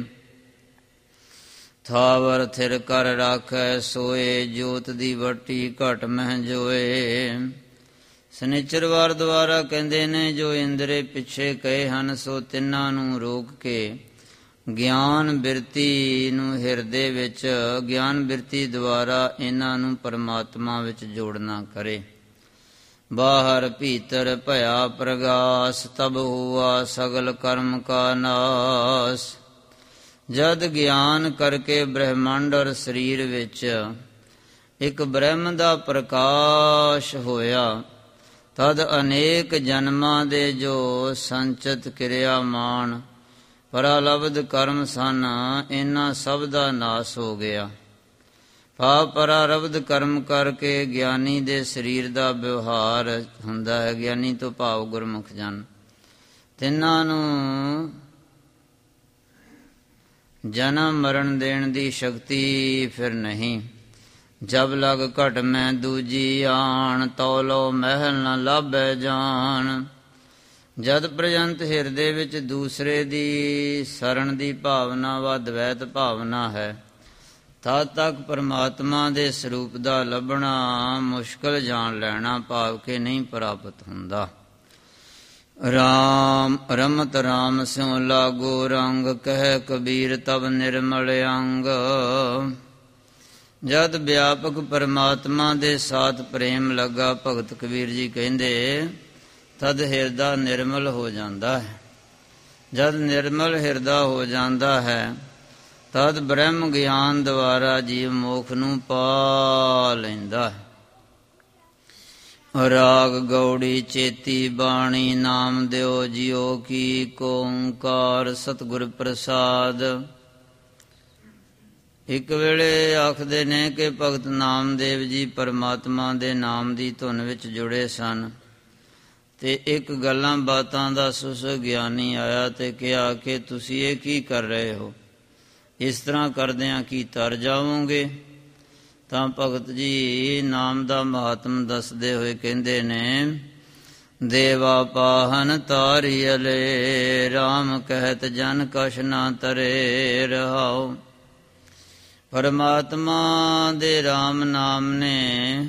ਥਾਵਰ ਥਿਰ ਕਰ ਰਾਖੈ ਸੋਏ, ਜੋਤ ਦੀ ਵੱਟੀ ਘਟ ਮਹਿ ਜੋਏ। ਸ਼ਨਿਚਰਵਾਰ ਦੁਆਰਾ ਕਹਿੰਦੇ ਨੇ ਜੋ ਇੰਦਰੇ ਪਿੱਛੇ ਕਹੇ ਹਨ, ਸੋ ਤਿੰਨਾਂ ਨੂੰ ਰੋਕ ਕੇ ਗਿਆਨ ਬਿਰਤੀ ਨੂੰ ਹਿਰਦੇ ਵਿੱਚ, ਗਿਆਨ ਬਿਰਤੀ ਦੁਆਰਾ ਇਹਨਾਂ ਨੂੰ ਪਰਮਾਤਮਾ ਵਿੱਚ ਜੋੜਨਾ ਕਰੇ। ਬਾਹਰ ਭੀਤਰ ਭਇਆ ਪ੍ਰਗਾਸ, ਤਬ ਹੁਆ ਸਗਲ ਕਰਮ ਕਾ ਨਾਸ। ਜਦ ਗਿਆਨ ਕਰਕੇ ਬ੍ਰਹਮੰਡ ਔਰ ਸਰੀਰ ਵਿੱਚ ਇੱਕ ਬ੍ਰਹਮ ਦਾ ਪ੍ਰਕਾਸ਼ ਹੋਇਆ, ਤਦ ਅਨੇਕ ਜਨਮਾਂ ਦੇ ਜੋ ਸੰਚਿਤ ਕਿਰਿਆਮਾਨ ਪਰਾਲਬਧ ਕਰਮ ਸਨ, ਇਹਨਾਂ ਸਭ ਦਾ ਨਾਸ ਹੋ ਗਿਆ। ਭਾਵ ਪਰਾਰਬਧ ਕਰਮ ਕਰਕੇ ਗਿਆਨੀ ਦੇ ਸਰੀਰ ਦਾ ਵਿਵਹਾਰ ਹੁੰਦਾ ਹੈ। ਗਿਆਨੀ ਤੋਂ ਭਾਵ ਗੁਰਮੁਖ ਜਨ, ਤਿੰਨਾਂ ਨੂੰ ਜਨਮ ਮਰਨ ਦੇਣ ਦੀ ਸ਼ਕਤੀ ਫਿਰ ਨਹੀਂ। ਜਬ ਲਗ ਘਟ ਮੈਂ ਦੂਜੀ ਆਣ, ਤੌਲੋ ਮਹਿਲ ਨ ਲਾਭੈ ਜਾਣ। ਜਦ ਪ੍ਰਜੰਤ ਹਿਰਦੇ ਵਿੱਚ ਦੂਸਰੇ ਦੀ ਸਰਣ ਦੀ ਭਾਵਨਾ ਵਾ ਦਵੈਤ ਭਾਵਨਾ ਹੈ, ਤਦ ਤੱਕ ਪਰਮਾਤਮਾ ਦੇ ਸਰੂਪ ਦਾ ਲੱਭਣਾ ਮੁਸ਼ਕਲ ਜਾਣ ਲੈਣਾ, ਭਾਵ ਕਿ ਨਹੀਂ ਪ੍ਰਾਪਤ ਹੁੰਦਾ। ਰਾਮ ਰਮਤ ਰਾਮ ਸਿਉ ਲਾਗੋ ਰੰਗ, ਕਹਿ ਕਬੀਰ ਤਬ ਨਿਰਮਲ ਅੰਗ। ਜਦ ਵਿਆਪਕ ਪਰਮਾਤਮਾ ਦੇ ਸਾਥ ਪ੍ਰੇਮ ਲੱਗਾ, ਭਗਤ ਕਬੀਰ ਜੀ ਕਹਿੰਦੇ, ਤਦ ਹਿਰਦਾ ਨਿਰਮਲ ਹੋ ਜਾਂਦਾ ਹੈ। ਜਦ ਨਿਰਮਲ ਹਿਰਦਾ ਹੋ ਜਾਂਦਾ ਹੈ, ਤਦ ਬ੍ਰਹਮ ਗਿਆਨ ਦੁਆਰਾ ਜੀਵ ਮੋਖ ਨੂੰ ਪਾ ਲੈਂਦਾ ਹੈ। ਰਾਗ ਗੌੜੀ ਚੇਤੀ ਬਾਣੀ, ਨਾਮ ਦਿਓ ਜਿਉ ਕੀ ਏਕ ਓੰਕਾਰ, ਸਤਿਗੁਰ ਪ੍ਰਸਾਦ। ਇੱਕ ਵੇਲੇ ਆਖਦੇ ਨੇ ਕਿ ਭਗਤ ਨਾਮਦੇਵ ਜੀ ਪਰਮਾਤਮਾ ਦੇ ਨਾਮ ਦੀ ਧੁਨ ਵਿੱਚ ਜੁੜੇ ਸਨ, ਤੇ ਇੱਕ ਗੱਲਾਂ ਬਾਤਾਂ ਦਾ ਸੁਸੁ ਗਿਆਨੀ ਆਇਆ ਤੇ ਕਿਹਾ ਕਿ ਤੁਸੀਂ ਇਹ ਕੀ ਕਰ ਰਹੇ ਹੋ, ਇਸ ਤਰ੍ਹਾਂ ਕਰਦਿਆਂ ਕੀ ਤਰ ਜਾਵੋਗੇ। ਤਾਂ ਭਗਤ ਜੀ ਨਾਮ ਦਾ ਮਹਾਤਮ ਦੱਸਦੇ ਹੋਏ ਕਹਿੰਦੇ ਨੇ, ਦੇਵਾ ਪਾਹਨ ਤਾਰੀਅਲੇ, ਰਾਮ ਕਹਿਤ ਜਨ ਕਛ ਨਾ ਤਰੇ ਰਹਾਉ। ਪਰਮਾਤਮਾ ਦੇ ਰਾਮ ਨਾਮ ਨੇ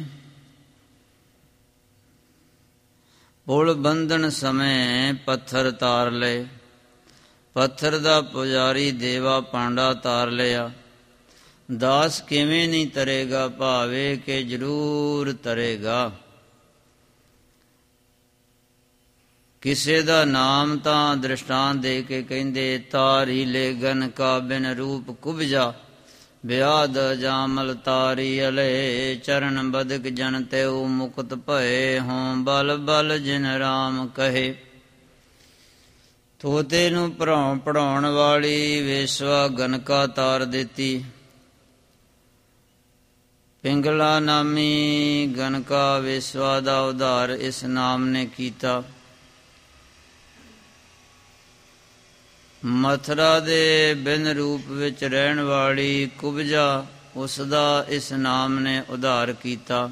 ਪੁਲ ਬੰਧਨ ਸਮੇਂ ਪੱਥਰ ਤਾਰ ਲਏ। ਪੱਥਰ ਦਾ ਪੁਜਾਰੀ ਦੇਵਾ ਪਾਂਡਾ ਤਾਰ ਲਿਆ। ਦਾਸ ਕਿਵੇਂ ਨਹੀਂ ਤਰੇਗਾ, ਭਾਵੇ ਕਿ ਜ਼ਰੂਰ ਤਰੇਗਾ। ਕਿਸੇ ਦਾ ਨਾਮ ਤਾਂ ਦ੍ਰਿਸ਼ਟਾਂਤ ਦੇ ਕੇ ਕਹਿੰਦੇ, ਤਾਰੀ ਲੈ ਗਨ ਕਾ ਬਿਨ ਰੂਪ ਕੁਬਜਾ, ਵਿਆਦ ਜਾਮਲ ਤਾਰੀ ਅਲੇ, ਚਰਨ ਬਦਕ ਜਨ ਤੇਉ ਮੁਕਤ ਭਏ, ਹੋਂ ਬਲ ਬਲ ਜਿਨ ਰਾਮ ਕਹੇ। ਤੋਤੇ ਨੂੰ ਪੜ੍ਹਾਉਣ ਵਾਲੀ ਵੇਸਵਾ ਗਨਕਾ ਤਾਰ ਦਿੱਤੀ। ਪਿੰਗਲਾ ਨਾਮੀ ਗਨਕਾ ਵੇਸਵਾ ਦਾ ਉਧਾਰ ਇਸ ਨਾਮ ਨੇ ਕੀਤਾ। ਮਥੁਰਾ ਦੇ ਬਿਨ ਰੂਪ ਵਿੱਚ ਰਹਿਣ ਵਾਲੀ ਕੁਬਜਾ, ਉਸ ਦਾ ਇਸ ਨਾਮ ਨੇ ਉਧਾਰ ਕੀਤਾ।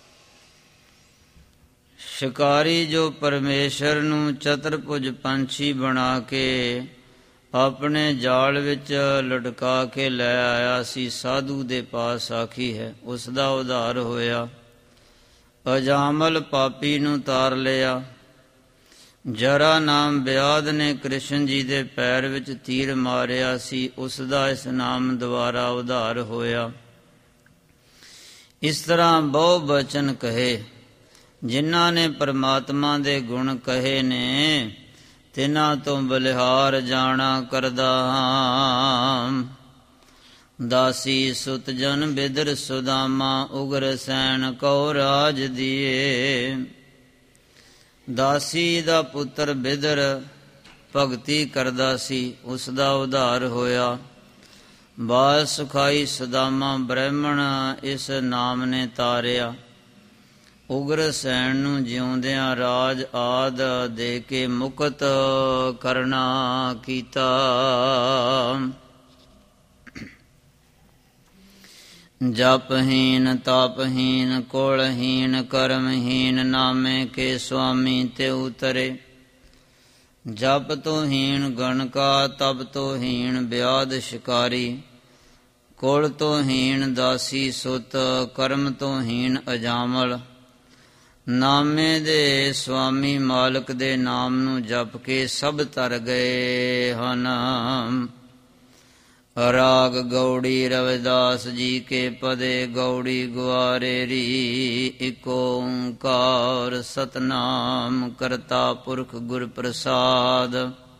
ਸ਼ਿਕਾਰੀ ਜੋ ਪਰਮੇਸ਼ਰ ਨੂੰ ਚਤੁਰਭੁਜ ਪੰਛੀ ਬਣਾ ਕੇ ਆਪਣੇ ਜਾਲ ਵਿੱਚ ਲਟਕਾ ਕੇ ਲੈ ਆਇਆ ਸੀ, ਸਾਧੂ ਦੇ ਪਾਸ ਆਖੀ ਹੈ, ਉਸ ਦਾ ਉਧਾਰ ਹੋਇਆ। ਅਜਾਮਲ ਪਾਪੀ ਨੂੰ ਤਾਰ ਲਿਆ। ਜਰਾ ਨਾਮ ਵਿਆਦ ਨੇ ਕ੍ਰਿਸ਼ਨ ਜੀ ਦੇ ਪੈਰ ਵਿੱਚ ਤੀਰ ਮਾਰਿਆ ਸੀ, ਉਸ ਦਾ ਇਸ ਨਾਮ ਦੁਆਰਾ ਉਧਾਰ ਹੋਇਆ। ਇਸ ਤਰ੍ਹਾਂ ਬਹੁ ਬਚਨ ਕਹੇ, ਜਿਨ੍ਹਾਂ ਨੇ ਪਰਮਾਤਮਾ ਦੇ ਗੁਣ ਕਹੇ ਨੇ, ਤਿਨਾਂ ਤੋਂ ਬਲਿਹਾਰ ਜਾਣਾ ਕਰਦਾ ਹਾਂ। ਦਾਸੀ ਸੁਤ ਜਨ ਬਿਦਰ ਸੁਦਾਮਾ, ਉਗਰ ਸੈਨ ਕਉ ਰਾਜ ਦੀਏ। ਦਾਸੀ ਦਾ ਪੁੱਤਰ ਬਿਦਰ ਭਗਤੀ ਕਰਦਾ ਸੀ, ਉਸ ਦਾ ਉਧਾਰ ਹੋਇਆ। ਬਾਲ ਸੁਖਾਈ ਸੁਦਾਮਾ ਬ੍ਰਾਹਮਣ ਇਸ ਨਾਮ ਨੇ ਤਾਰਿਆ। ਉਗਰ ਸੈਨ ਨੂੰ ਜਿਉਂਦਿਆਂ ਰਾਜ ਆਦ ਦੇ ਕੇ ਮੁਕਤ ਕਰਨਾ ਕੀਤਾ। ਜਪਹੀਨ ਤਾਪਹੀਨ ਕੁਲਹੀਨ ਕਰਮਹੀਨ, ਨਾਮੇ ਕੇ ਸੁਆਮੀ ਤੇ ਉਤਰੇ। ਜਪ ਤੋਂ ਹੀਣ ਗਣਕਾ, ਤਪ ਤੋਂ ਹੀਣ ਵਿਆਦ ਸ਼ਿਕਾਰੀ, ਕੁਲ ਤੋਂ ਹੀਣ ਦਾਸੀ ਸੁਤ, ਕਰਮ ਤੋਂ ਹੀਣ ਅਜਾਮਲ। ਨਾਮੇ ਦੇ ਸੁਆਮੀ ਮਾਲਕ ਦੇ ਨਾਮ ਨੂੰ ਜਪ ਕੇ ਸਭ ਤਰ ਗਏ ਹਨ। ਰਾਗ ਗੌੜੀ ਰਵਿਦਾਸ ਜੀ ਕੇ ਪਦੇ, ਗੌੜੀ ਗੁਆਰੇਰੀ ਇਕ ਓੰਕਾਰ ਸਤਨਾਮ ਕਰਤਾ ਪੁਰਖ ਗੁਰ ਪ੍ਰਸਾਦ।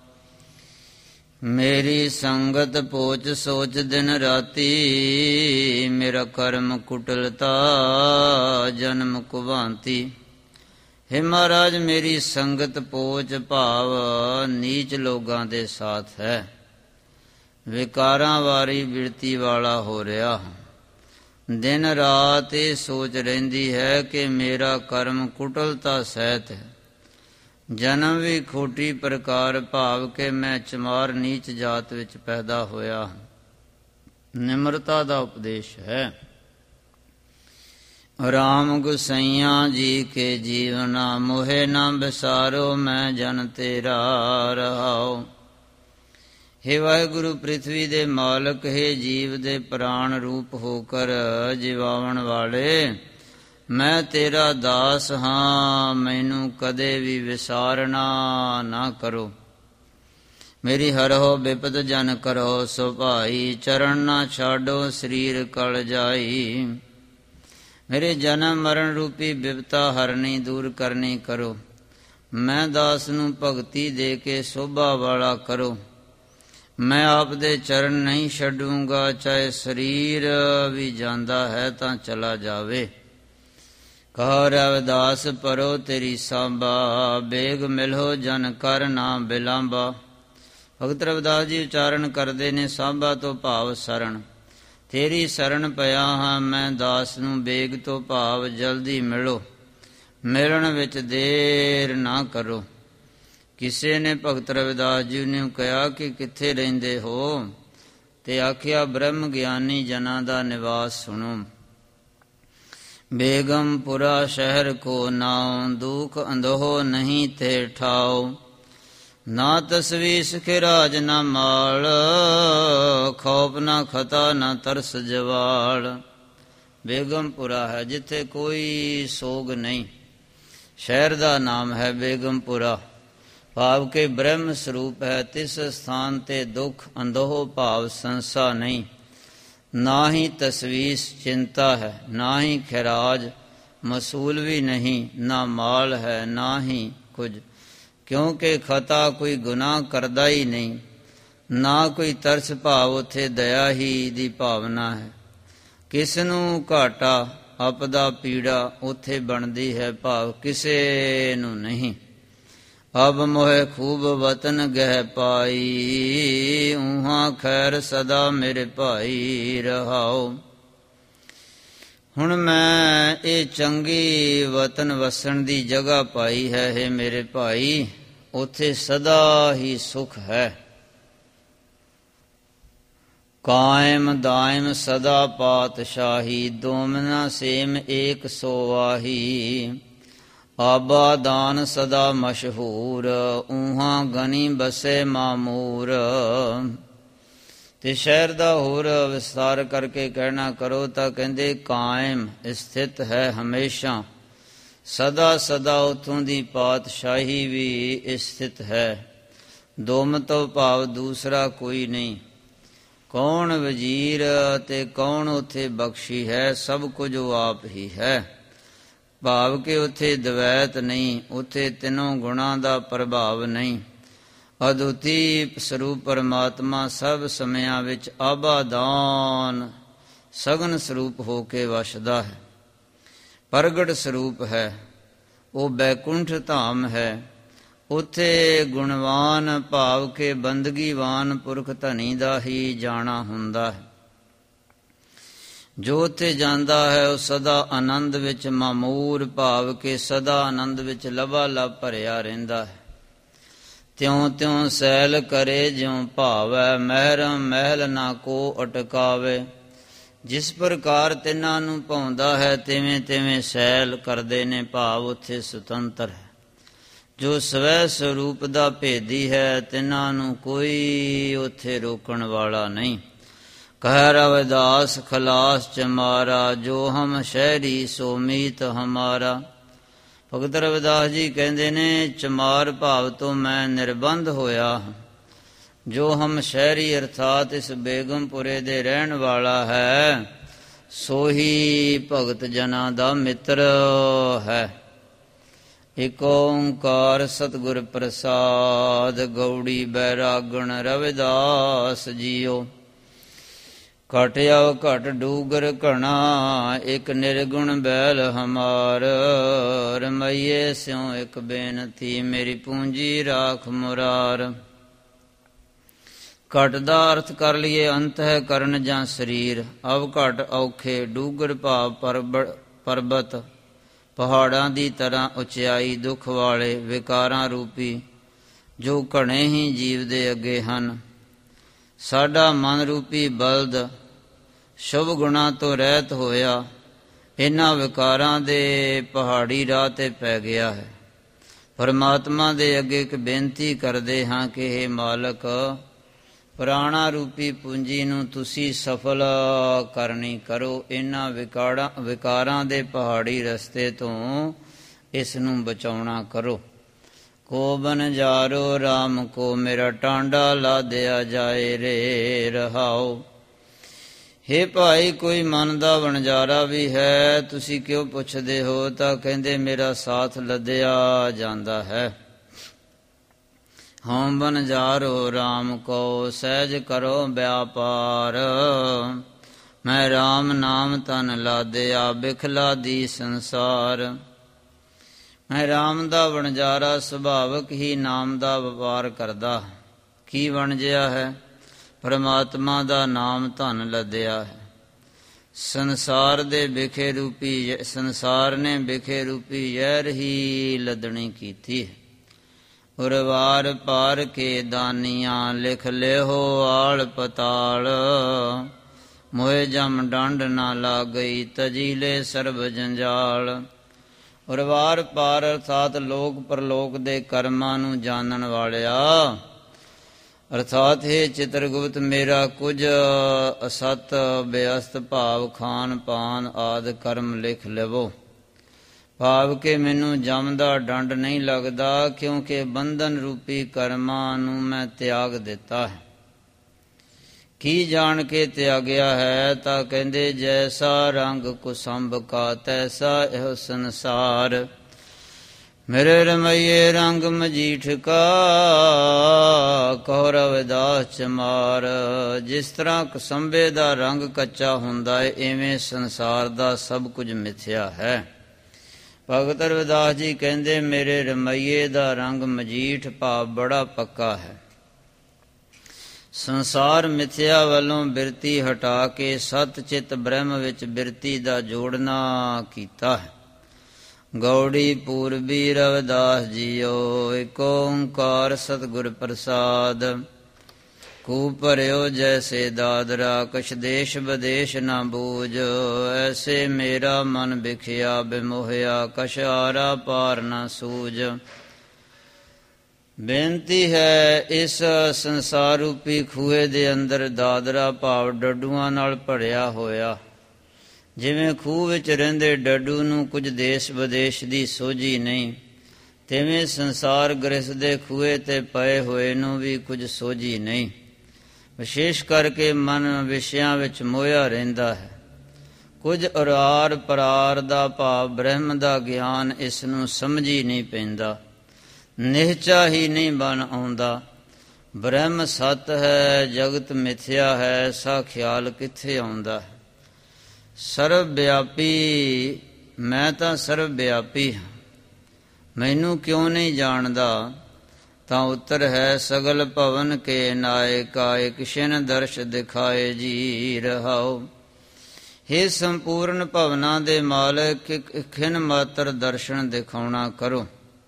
ਮੇਰੀ ਸੰਗਤ ਪੋਚ ਸੋਚ ਦਿਨ ਰਾਤੀ, ਮੇਰਾ ਕਰਮ ਕੁਟਲਤਾ ਜਨਮ ਕੁਭਾਂਤੀ। ਹੇ ਮਹਾਰਾਜ, ਮੇਰੀ ਸੰਗਤ ਪੋਚ ਭਾਵ ਨੀਚ ਲੋਕਾਂ ਦੇ ਸਾਥ ਹੈ। ਵਿਕਾਰਾਂ ਵਾਰੀ ਬਿਰਤੀ ਵਾਲਾ ਹੋ ਰਿਹਾ। ਦਿਨ ਰਾਤ ਇਹ ਸੋਚ ਰਹਿੰਦੀ ਹੈ ਕਿ ਮੇਰਾ ਕਰਮ ਕੁਟਲਤਾ ਸਹਿਤ ਹੈ। ਜਨਮ ਵੀ ਖੋਟੀ ਪ੍ਰਕਾਰ ਭਾਵ ਕਿ ਮੈਂ ਚਮਾਰ ਨੀਚ ਜਾਤ ਵਿੱਚ ਪੈਦਾ ਹੋਇਆ। ਨਿਮਰਤਾ ਦਾ ਉਪਦੇਸ਼ ਹੈ। ਰਾਮ ਗੁਸਈਆਂ ਜੀ ਕੇ ਜੀਵਨਾ, ਮੋਹਿ ਨਾ ਵਿਸਾਰੋ ਮੈਂ ਜਨ ਤੇਰਾ ਰਹਾਉ। ਹੇ ਵਾਹਿਗੁਰੂ, ਪ੍ਰਿਥਵੀ ਦੇ ਮਾਲਕ, ਹੇ ਜੀਵ ਦੇ ਪ੍ਰਾਣ ਰੂਪ ਹੋ ਕਰ ਜਿਵਾਵਣ ਵਾਲੇ, ਮੈਂ ਤੇਰਾ ਦਾਸ ਹਾਂ, ਮੈਨੂੰ ਕਦੇ ਵੀ ਵਿਸਾਰਨਾ ਨਾ ਕਰੋ। ਮੇਰੀ ਹਰੋ ਬਿਪਦ ਜਨ ਕਰੋ ਸੁਭਾਈ, ਚਰਨ ਨਾ ਛਾਡੋ ਸਰੀਰ ਕਲ ਜਾਈ। ਮੇਰੇ ਜਨਮ ਮਰਨ ਰੂਪੀ ਬਿਪਤਾ ਹਰਨੀ ਦੂਰ ਕਰਨੀ ਕਰੋ। ਮੈਂ ਦਾਸ ਨੂੰ ਭਗਤੀ ਦੇ ਕੇ ਸੋਭਾ ਵਾਲਾ ਕਰੋ। ਮੈਂ ਆਪ ਦੇ ਚਰਨ ਨਹੀਂ ਛੱਡੂੰਗਾ, ਚਾਹੇ ਸਰੀਰ ਵੀ ਜਾਂਦਾ ਹੈ ਤਾਂ ਚਲਾ ਜਾਵੇ। ਕਹੋ ਰਵਿਦਾਸ ਪਰੋ ਤੇਰੀ ਸਾਂਭਾ, ਬੇਗ ਮਿਲੋ ਜਨ ਕਰ ਨਾ ਬਿਲਾਂਬਾ। ਭਗਤ ਰਵਿਦਾਸ ਜੀ ਉਚਾਰਨ ਕਰਦੇ ਨੇ, ਸਾਂਭਾ ਤੋਂ ਭਾਵ ਸਰਣ। ਤੇਰੀ ਸਰਣ ਪਿਆ ਹਾਂ ਮੈਂ ਦਾਸ ਨੂੰ, ਬੇਗ ਤੋਂ ਭਾਵ ਜਲਦੀ ਮਿਲੋ, ਮਿਲਣ ਵਿੱਚ ਦੇਰ ਨਾ ਕਰੋ। ਕਿਸੇ ਨੇ ਭਗਤ ਰਵਿਦਾਸ ਜੀ ਨੂੰ ਕਿਹਾ ਕਿ ਕਿੱਥੇ ਰਹਿੰਦੇ ਹੋ, ਤੇ ਆਖਿਆ ਬ੍ਰਹਮ ਗਿਆਨੀ ਜਨਾਂ ਦਾ ਨਿਵਾਸ ਸੁਣੋ। ਬੇਗਮਪੁਰਾ ਸ਼ਹਿਰ ਕੋ ਨਾਉ, ਦੁਖ ਅੰਧੋ ਨਹੀਂ ਤੇ ਠਾਉ। ਨਾ ਤਸਵੀਸ ਕੇ ਰਾਜ ਨਾ ਮਾਲ, ਖੌਫ ਨਾ ਖਤਾ ਨਾ ਤਰਸ ਜਵਾਲ। ਬੇਗਮਪੁਰਾ ਹੈ ਜਿੱਥੇ ਕੋਈ ਸੋਗ ਨਹੀਂ। ਸ਼ਹਿਰ ਦਾ ਨਾਮ ਹੈ ਬੇਗਮਪੁਰਾ, ਭਾਵ ਕਿ ਬ੍ਰਹਮ ਸਰੂਪ ਹੈ। ਤਿਸ ਸਥਾਨ ਤੇ ਦੁੱਖ ਅੰਧੋ ਭਾਵ ਸੰਸਾ ਨਹੀਂ, ਨਾ ਹੀ ਤਸਵੀਸ ਚਿੰਤਾ ਹੈ, ਨਾ ਹੀ ਖਿਰਾਜ ਮਸੂਲ ਵੀ ਨਹੀਂ, ਨਾ ਮਾਲ ਹੈ ਨਾ ਹੀ ਕੁਝ। ਕਿਉਂਕਿ ਖਤਾ ਕੋਈ ਗੁਨਾਹ ਕਰਦਾ ਹੀ ਨਹੀਂ, ਨਾ ਕੋਈ ਤਰਸ ਭਾਵ, ਉੱਥੇ ਦਇਆ ਹੀ ਦੀ ਭਾਵਨਾ ਹੈ। ਕਿਸ ਨੂੰ ਘਾਟਾ ਆਪਦਾ ਪੀੜਾ, ਉੱਥੇ ਬਣਦੀ ਹੈ ਭਾਵ ਕਿਸੇ ਨੂੰ ਨਹੀਂ। ਅਬ ਮੋਹਿ ਖੂਬ ਵਤਨ ਗਹਿ ਪਾਈ, ਊਹਾਂ ਖੈਰ ਸਦਾ ਮੇਰੇ ਭਾਈ ਰਹਾਓ। ਹੁਣ ਮੈਂ ਇਹ ਚੰਗੀ ਵਤਨ ਵਸਣ ਦੀ ਜਗ੍ਹਾ ਪਾਈ ਹੈ, ਹੇ ਮੇਰੇ ਭਾਈ, ਉੱਥੇ ਸਦਾ ਹੀ ਸੁਖ ਹੈ। ਕਾਇਮ ਦਾਇਮ ਸਦਾ ਪਾਤਸ਼ਾਹੀ, ਦੋਮਨਾ ਸੇਮ ਏਕ ਸੋਵਾਹੀ। ਆਬਾਦਾਨ ਸਦਾ ਮਸ਼ਹੂਰ, ਊਹਾਂ ਗਨੀ ਬਸੇ ਮਾਮੂਰ। ਤੇ ਸ਼ਹਿਰ ਦਾ ਹੋਰ ਵਿਸਤਾਰ ਕਰਕੇ ਕਹਿਣਾ ਕਰੋ ਤਾਂ ਕਹਿੰਦੇ ਕਾਇਮ ਸਥਿਤ ਹੈ ਹਮੇਸ਼ਾ, ਸਦਾ ਸਦਾ ਉੱਥੋਂ ਦੀ ਪਾਤਸ਼ਾਹੀ ਵੀ ਸਥਿਤ ਹੈ। ਦੋਮ ਤੋਂ ਭਾਵ ਦੂਸਰਾ ਕੋਈ ਨਹੀਂ। ਕੌਣ ਵਜ਼ੀਰ ਅਤੇ ਕੌਣ ਉੱਥੇ ਬਖਸ਼ੀ ਹੈ, ਸਭ ਕੁਝ ਉਹ ਆਪ ਹੀ ਹੈ। ਭਾਵ ਕਿ ਉੱਥੇ ਦਵੈਤ ਨਹੀਂ, ਉੱਥੇ ਤਿੰਨੋਂ ਗੁਣਾਂ ਦਾ ਪ੍ਰਭਾਵ ਨਹੀਂ। ਅਦੁੱਤੀ ਸਰੂਪ ਪਰਮਾਤਮਾ ਸਭ ਸਮਿਆਂ ਵਿੱਚ ਆਬਾਦਾਨ ਸਗਨ ਸਰੂਪ ਹੋ ਕੇ ਵਸਦਾ ਹੈ। ਪ੍ਰਗਟ ਸਰੂਪ ਹੈ, ਉਹ ਬੈਕੁੰਠ ਧਾਮ ਹੈ। ਉੱਥੇ ਗੁਣਵਾਨ ਭਾਵ ਕੇ ਬੰਦਗੀਵਾਨ ਪੁਰਖ ਧਨੀ ਦਾ ਹੀ ਜਾਣਾ ਹੁੰਦਾ ਹੈ। ਜੋ ਉੱਥੇ ਜਾਂਦਾ ਹੈ ਉਹ ਸਦਾ ਆਨੰਦ ਵਿੱਚ ਮਾਮੂਰ ਭਾਵ ਕੇ ਸਦਾ ਆਨੰਦ ਵਿੱਚ ਲਬਾਲਬ ਭਰਿਆ ਰਹਿੰਦਾ ਹੈ। ਤਿਉਂ ਤਿਉਂ ਸੈਲ ਕਰੇ ਜਿਉਂ ਭਾਵੈ, ਮਹਿਰਮ ਮਹਿਲ ਨਾ ਕੋ ਅਟਕਾਵੇ। ਜਿਸ ਪ੍ਰਕਾਰ ਤਿੰਨਾਂ ਨੂੰ ਭਾਉਂਦਾ ਹੈ ਤਿਵੇਂ ਤਿਵੇਂ ਸੈਲ ਕਰਦੇ ਨੇ, ਭਾਵ ਉੱਥੇ ਸੁਤੰਤਰ ਹੈ। ਜੋ ਸਵੈ ਸਰੂਪ ਦਾ ਭੇਦੀ ਹੈ, ਤਿੰਨਾਂ ਨੂੰ ਕੋਈ ਉੱਥੇ ਰੋਕਣ ਵਾਲਾ ਨਹੀਂ। ਕਹਿ ਰਵਿਦਾਸ ਖਲਾਸ ਚਮਾਰਾ, ਜੋ ਹਮ ਸ਼ਹਿਰੀ ਸੋ ਮੀਤ ਹਮਾਰਾ। ਭਗਤ ਰਵਿਦਾਸ ਜੀ ਕਹਿੰਦੇ ਨੇ, ਚਮਾਰ ਭਾਵ ਤੋਂ ਮੈਂ ਨਿਰਬੰਧ ਹੋਇਆ। ਜੋ ਹਮ ਸ਼ਹਿਰੀ ਅਰਥਾਤ ਇਸ ਬੇਗਮਪੁਰੇ ਦੇ ਰਹਿਣ ਵਾਲਾ ਹੈ, ਸੋਹੀ ਭਗਤ ਜਨਾਂ ਦਾ ਮਿੱਤਰ ਹੈ। ਇਕ ਓੰਕਾਰ ਸਤਿਗੁਰ ਪ੍ਰਸਾਦ, ਗੌੜੀ ਬੈਰਾਗਣ ਰਵਿਦਾਸ ਜੀਓ। ਘਟਿਆ ਘਟ ਡੂਗਰ ਘਣਾ, ਇਕ ਨਿਰਗੁਣ ਬੈਲ ਹਮਾਰ। ਰਮਈਏ ਸਿਉ ਇਕ ਬੇਨਤੀ, ਮੇਰੀ ਪੂੰਜੀ ਰਾਖ ਮੁਰਾਰ। ਘਟ ਦਾ ਅਰਥ ਕਰ ਲਈਏ ਅੰਤ ਹੈ ਕਰਨ ਜਾਂ ਸਰੀਰ। ਅਵ ਘਟ ਔਖੇ, ਡੂਗਰ ਭਾਵ ਪਰਬਤ ਪਹਾੜਾਂ ਦੀ ਤਰ੍ਹਾਂ ਉਚਾਈ, ਦੁੱਖ ਵਾਲੇ ਵਿਕਾਰਾਂ ਰੂਪੀ ਜੋ ਘਣੇ ਹੀ ਜੀਵ ਦੇ ਅੱਗੇ ਹਨ। ਸਾਡਾ ਮਨ ਰੂਪੀ ਬਲਦ ਸ਼ੁਭ ਗੁਣਾਂ ਤੋਂ ਰਹਿਤ ਹੋਇਆ ਇਹਨਾਂ ਵਿਕਾਰਾਂ ਦੇ ਪਹਾੜੀ ਰਾਹ ਤੇ ਪੈ ਗਿਆ ਹੈ। ਪਰਮਾਤਮਾ ਦੇ ਅੱਗੇ ਇੱਕ ਬੇਨਤੀ ਕਰਦੇ ਹਾਂ ਕਿ ਹੇ ਮਾਲਕ, ਪ੍ਰਾਣਾ ਰੂਪੀ ਪੂੰਜੀ ਨੂੰ ਤੁਸੀਂ ਸਫਲ ਕਰਨੀ ਕਰੋ। ਇਹਨਾਂ ਵਿਕਾਰਾਂ ਦੇ ਪਹਾੜੀ ਰਸਤੇ ਤੋਂ ਇਸ ਨੂੰ ਬਚਾਉਣਾ ਕਰੋ। ਕੋ ਬਨਜਾਰੋ ਰਾਮ ਕੋ, ਮੇਰਾ ਟਾਂਡਾ ਲਾਦਿਆ ਜਾਏ ਰੇ ਰਹਾਓ। ਹੇ ਭਾਈ, ਕੋਈ ਮਨ ਦਾ ਵਣਜਾਰਾ ਵੀ ਹੈ, ਤੁਸੀਂ ਕਿਉਂ ਪੁੱਛਦੇ ਹੋ? ਤਾਂ ਕਹਿੰਦੇ ਮੇਰਾ ਸਾਥ ਲੱਦਿਆ ਜਾਂਦਾ ਹੈ। ਹਉ ਬਨਜਾਰੋ ਰਾਮ ਕੋ, ਸਹਿਜ ਕਰੋ ਵਿਆਪਾਰ। ਮੈਂ ਰਾਮ ਨਾਮ ਤਨ ਲਾਦਿਆ, ਬਿਖਲਾ ਦੀ ਸੰਸਾਰ। ਮੈਂ ਰਾਮ ਦਾ ਵਣਜਾਰਾ, ਸੁਭਾਵਕ ਹੀ ਨਾਮ ਦਾ ਵਪਾਰ ਕਰਦਾ। ਕੀ ਵਣਜਿਆ ਹੈ? ਪਰਮਾਤਮਾ ਦਾ ਨਾਮ ਧਨ ਲੱਦਿਆ ਹੈ। ਸੰਸਾਰ ਦੇ ਬਿਖੇ ਰੂਪੀ ਸੰਸਾਰ ਨੇ ਬਿਖੇ ਰੂਪੀ ਜ਼ਹਿਰ ਹੀ ਲੱਦਣੀ ਕੀਤੀ ਹੈ। ਉਰਵਾਰ ਪਾਰ ਕੇ ਦਾਨੀਆਂ, ਲਿਖ ਲਿਹੋ ਆਲ ਪਤਾਲ। ਮੋਏ ਜਮ ਡੰਡ ਨਾ ਲਾਗਈ, ਤਜੀਲੇ ਸਰਬ ਜੰਜਾਲ। ਉਰਵਾਰ ਪਾਰ ਅਰਥਾਤ ਲੋਕ ਪਰਲੋਕ ਦੇ ਕਰਮਾਂ ਨੂੰ ਜਾਣਨ ਵਾਲਿਆ, ਅਰਥਾਤ ਹੈ ਚਿਤਰਗੁਪਤ, ਮੇਰਾ ਕੁਝ ਅਸਤ ਬੇਅਸਤ ਭਾਵ ਖਾਨ ਪਾਨ ਆਦਿ ਕਰਮ ਲਿਖ ਲਵੋ। ਭਾਵ ਕਿ ਮੈਨੂੰ ਜਮ ਦਾ ਡੰਡ ਨਹੀਂ ਲੱਗਦਾ, ਕਿਉਂਕਿ ਬੰਧਨ ਰੂਪੀ ਕਰਮਾਂ ਨੂੰ ਮੈਂ ਤਿਆਗ ਦਿੱਤਾ ਹੈ। ਕੀ ਜਾਣ ਕੇ ਤਿਆਗਿਆ ਹੈ? ਤਾਂ ਕਹਿੰਦੇ ਜੈਸਾ ਰੰਗ ਕੁਸੰਭ ਕਾ, ਤੈਸਾ ਇਹੋ ਸੰਸਾਰ। ਮੇਰੇ ਰਮਈਏ ਰੰਗ ਮਜੀਠ ਕਾ, ਕਹੋ ਰਵਿਦਾਸ ਚਮਾਰ। ਜਿਸ ਤਰ੍ਹਾਂ ਕਸੰਬੇ ਦਾ ਰੰਗ ਕੱਚਾ ਹੁੰਦਾ ਹੈ, ਇਵੇਂ ਸੰਸਾਰ ਦਾ ਸਭ ਕੁਝ ਮਿਥਿਆ ਹੈ। ਭਗਤ ਰਵਿਦਾਸ ਜੀ ਕਹਿੰਦੇ ਮੇਰੇ ਰਮਈਏ ਦਾ ਰੰਗ ਮਜੀਠ ਭਾਵ ਬੜਾ ਪੱਕਾ ਹੈ। ਸੰਸਾਰ ਮਿਥਿਆ ਵੱਲੋਂ ਬਿਰਤੀ ਹਟਾ ਕੇ ਸਤ ਚਿਤ ਬ੍ਰਹਮ ਵਿੱਚ ਬਿਰਤੀ ਦਾ ਜੋੜਨਾ ਕੀਤਾ ਹੈ। ਗੌੜੀ ਪੂਰਬੀ ਰਵਿਦਾਸ ਜੀਓ, ਏਕ ਓੰਕਾਰ ਸਤਿਗੁਰ ਪ੍ਰਸਾਦ। ਕੂਪ ਭਰਿਓ ਜੈਸੇ ਦਾਦਰਾ, ਕਛ ਦੇਸ਼ ਵਿਦੇਸ਼ ਨਾ ਬੂਝ। ਐਸੇ ਮੇਰਾ ਮਨ ਵਿਖਿਆ ਬਿਮੋਹਿਆ, ਕਛ ਆਰਾ ਪਾਰ ਨਾ ਸੂਝ। ਬੇਨਤੀ ਹੈ, ਇਸ ਸੰਸਾਰ ਰੂਪੀ ਖੂਹੇ ਦੇ ਅੰਦਰ ਦਾਦਰਾ ਭਾਵ ਡੱਡੂਆਂ ਨਾਲ ਭਰਿਆ ਹੋਇਆ। ਜਿਵੇਂ ਖੂਹ ਵਿੱਚ ਰਹਿੰਦੇ ਡੱਡੂ ਨੂੰ ਕੁਝ ਦੇਸ਼ ਵਿਦੇਸ਼ ਦੀ ਸੋਝੀ ਨਹੀਂ, ਤਿਵੇਂ ਸੰਸਾਰ ਗ੍ਰਹਿਸਥ ਦੇ ਖੂਹੇ 'ਤੇ ਪਏ ਹੋਏ ਨੂੰ ਵੀ ਕੁਝ ਸੋਝੀ ਨਹੀਂ। ਵਿਸ਼ੇਸ਼ ਕਰਕੇ ਮਨ ਵਿਸ਼ਿਆਂ ਵਿੱਚ ਮੋਹਿਆ ਰਹਿੰਦਾ ਹੈ। ਕੁਝ ਅਰਾਰ ਪਰਾਰ ਦਾ ਭਾਵ ਬ੍ਰਹਮ ਦਾ ਗਿਆਨ ਇਸ ਨੂੰ ਸਮਝ ਹੀ ਨਹੀਂ ਪੈਂਦਾ, ਨਿਹਚਾ ਹੀ ਨਹੀਂ ਬਣ ਆਉਂਦਾ। ਬ੍ਰਹਮ ਸਤ ਹੈ, ਜਗਤ ਮਿਥਿਆ ਹੈ, ਸਾ ਖਿਆਲ ਕਿੱਥੇ ਆਉਂਦਾ ਹੈ। ਸਰਵ ਵਿਆਪੀ, ਮੈਂ ਤਾਂ ਸਰਵ ਵਿਆਪੀ ਹਾਂ, ਮੈਨੂੰ ਕਿਉਂ ਨਹੀਂ ਜਾਣਦਾ। ਤਾਂ ਉੱਤਰ ਹੈ, ਸਗਲ ਭਵਨ ਕੇ ਨਾਇਕਾ, ਇਕ ਛਿਨ ਦਰਸ਼ ਦਿਖਾਏ ਜੀ ਰਹਾਓ। ਹੇ ਸੰਪੂਰਨ ਭਵਨਾਂ ਦੇ ਮਾਲਕ, ਇੱਕ ਖਿਨ ਮਾਤਰ ਦਰਸ਼ਨ ਦਿਖਾਉਣਾ ਕਰੋ।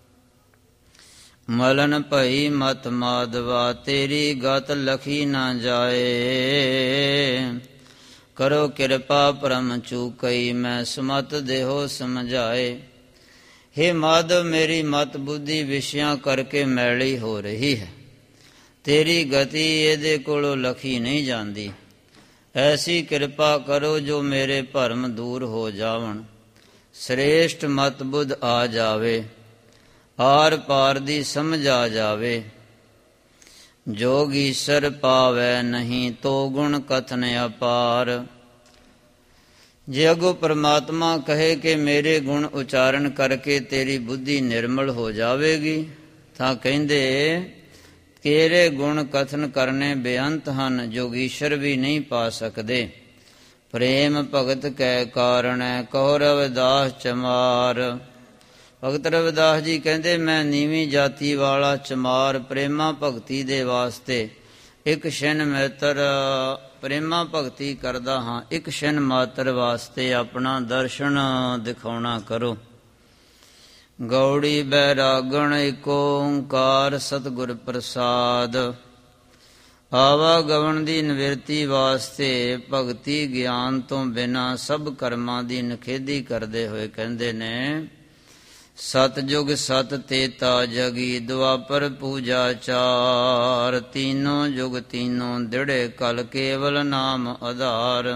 ਮਲਨ ਭਈ ਮਤ ਮਾਧਵਾ, ਤੇਰੀ ਗਤ ਲਖੀ ਨਾ ਜਾਏ। ਕਰੋ ਕਿਰਪਾ ਪਰਮ ਚੂਕਈ, ਮੈਂ ਸਮਤ ਦੇਹੋ ਸਮਝਾਏ। ਹੇ ਮਾਧਵ, ਮੇਰੀ ਮਤ ਬੁੱਧੀ ਵਿਸ਼ਿਆਂ ਕਰਕੇ ਮੈਲੀ ਹੋ ਰਹੀ ਹੈ। ਤੇਰੀ ਗਤੀ ਇਹਦੇ ਕੋਲੋਂ ਲਖੀ ਨਹੀਂ ਜਾਂਦੀ। ਐਸੀ ਕਿਰਪਾ ਕਰੋ ਜੋ ਮੇਰੇ ਭਰਮ ਦੂਰ ਹੋ ਜਾਵਣ, ਸ੍ਰੇਸ਼ਟ ਮਤ ਬੁੱਧ ਆ ਜਾਵੇ, ਆਰ ਪਾਰ ਦੀ ਸਮਝ ਆ ਜਾਵੇ। ਜੋਗ ਈਸ਼ਰ ਪਾਵੈ ਨਹੀਂ, ਤੋ ਗੁਣ ਕਥਨ ਅਪਾਰ। ਜੇ ਅੱਗੋਂ ਪਰਮਾਤਮਾ ਕਹੇ ਕਿ ਮੇਰੇ ਗੁਣ ਉਚਾਰਨ ਕਰਕੇ ਤੇਰੀ ਬੁੱਧੀ ਨਿਰਮਲ ਹੋ ਜਾਵੇਗੀ, ਤਾਂ ਕਹਿੰਦੇ ਤੇਰੇ ਗੁਣ ਕਥਨ ਕਰਨੇ ਬੇਅੰਤ ਹਨ, ਜੋਗੀਸ਼ਰ ਵੀ ਨਹੀਂ ਪਾ ਸਕਦੇ। ਪ੍ਰੇਮ ਭਗਤ ਕੈ ਕਾਰਣੈ, ਕਹੋ ਰਵਿਦਾਸ ਚਮਾਰ। ਭਗਤ ਰਵਿਦਾਸ ਜੀ ਕਹਿੰਦੇ ਮੈਂ ਨੀਵੀਂ ਜਾਤੀ ਵਾਲਾ ਚਮਾਰ ਪ੍ਰੇਮਾ ਭਗਤੀ ਦੇ ਵਾਸਤੇ ਇੱਕ ਛਿਨ ਮਾਤਰ ਪ੍ਰੇਮਾ ਭਗਤੀ ਕਰਦਾ ਹਾਂ, ਇੱਕ ਛਿਨ ਮਾਤਰ ਵਾਸਤੇ ਆਪਣਾ ਦਰਸ਼ਨ ਦਿਖਾਉਣਾ ਕਰੋ। ਗੌੜੀ ਬੈਰਾਗਣ ਏਕ ਓੰਕਾਰ ਸਤਿਗੁਰ ਪ੍ਰਸਾਦ। ਆਵਾਗਮਨ ਦੀ ਨਿਵਰਤੀ ਵਾਸਤੇ ਭਗਤੀ ਗਿਆਨ ਤੋਂ ਬਿਨਾਂ ਸਭ ਕਰਮਾਂ ਦੀ ਨਿਖੇਧੀ ਕਰਦੇ ਹੋਏ ਕਹਿੰਦੇ ਨੇ, ਸਤਜੁਗ ਸਤ ਤੇਤਾ ਜਗੀ, ਦੁਆਪਰ ਪੂਜਾ ਚਾਰ। ਤੀਨੋਂ ਜੁਗ ਤੀਨੋਂ ਦਿੜੇ, ਕਲ ਕੇਵਲ ਨਾਮ ਆਧਾਰ।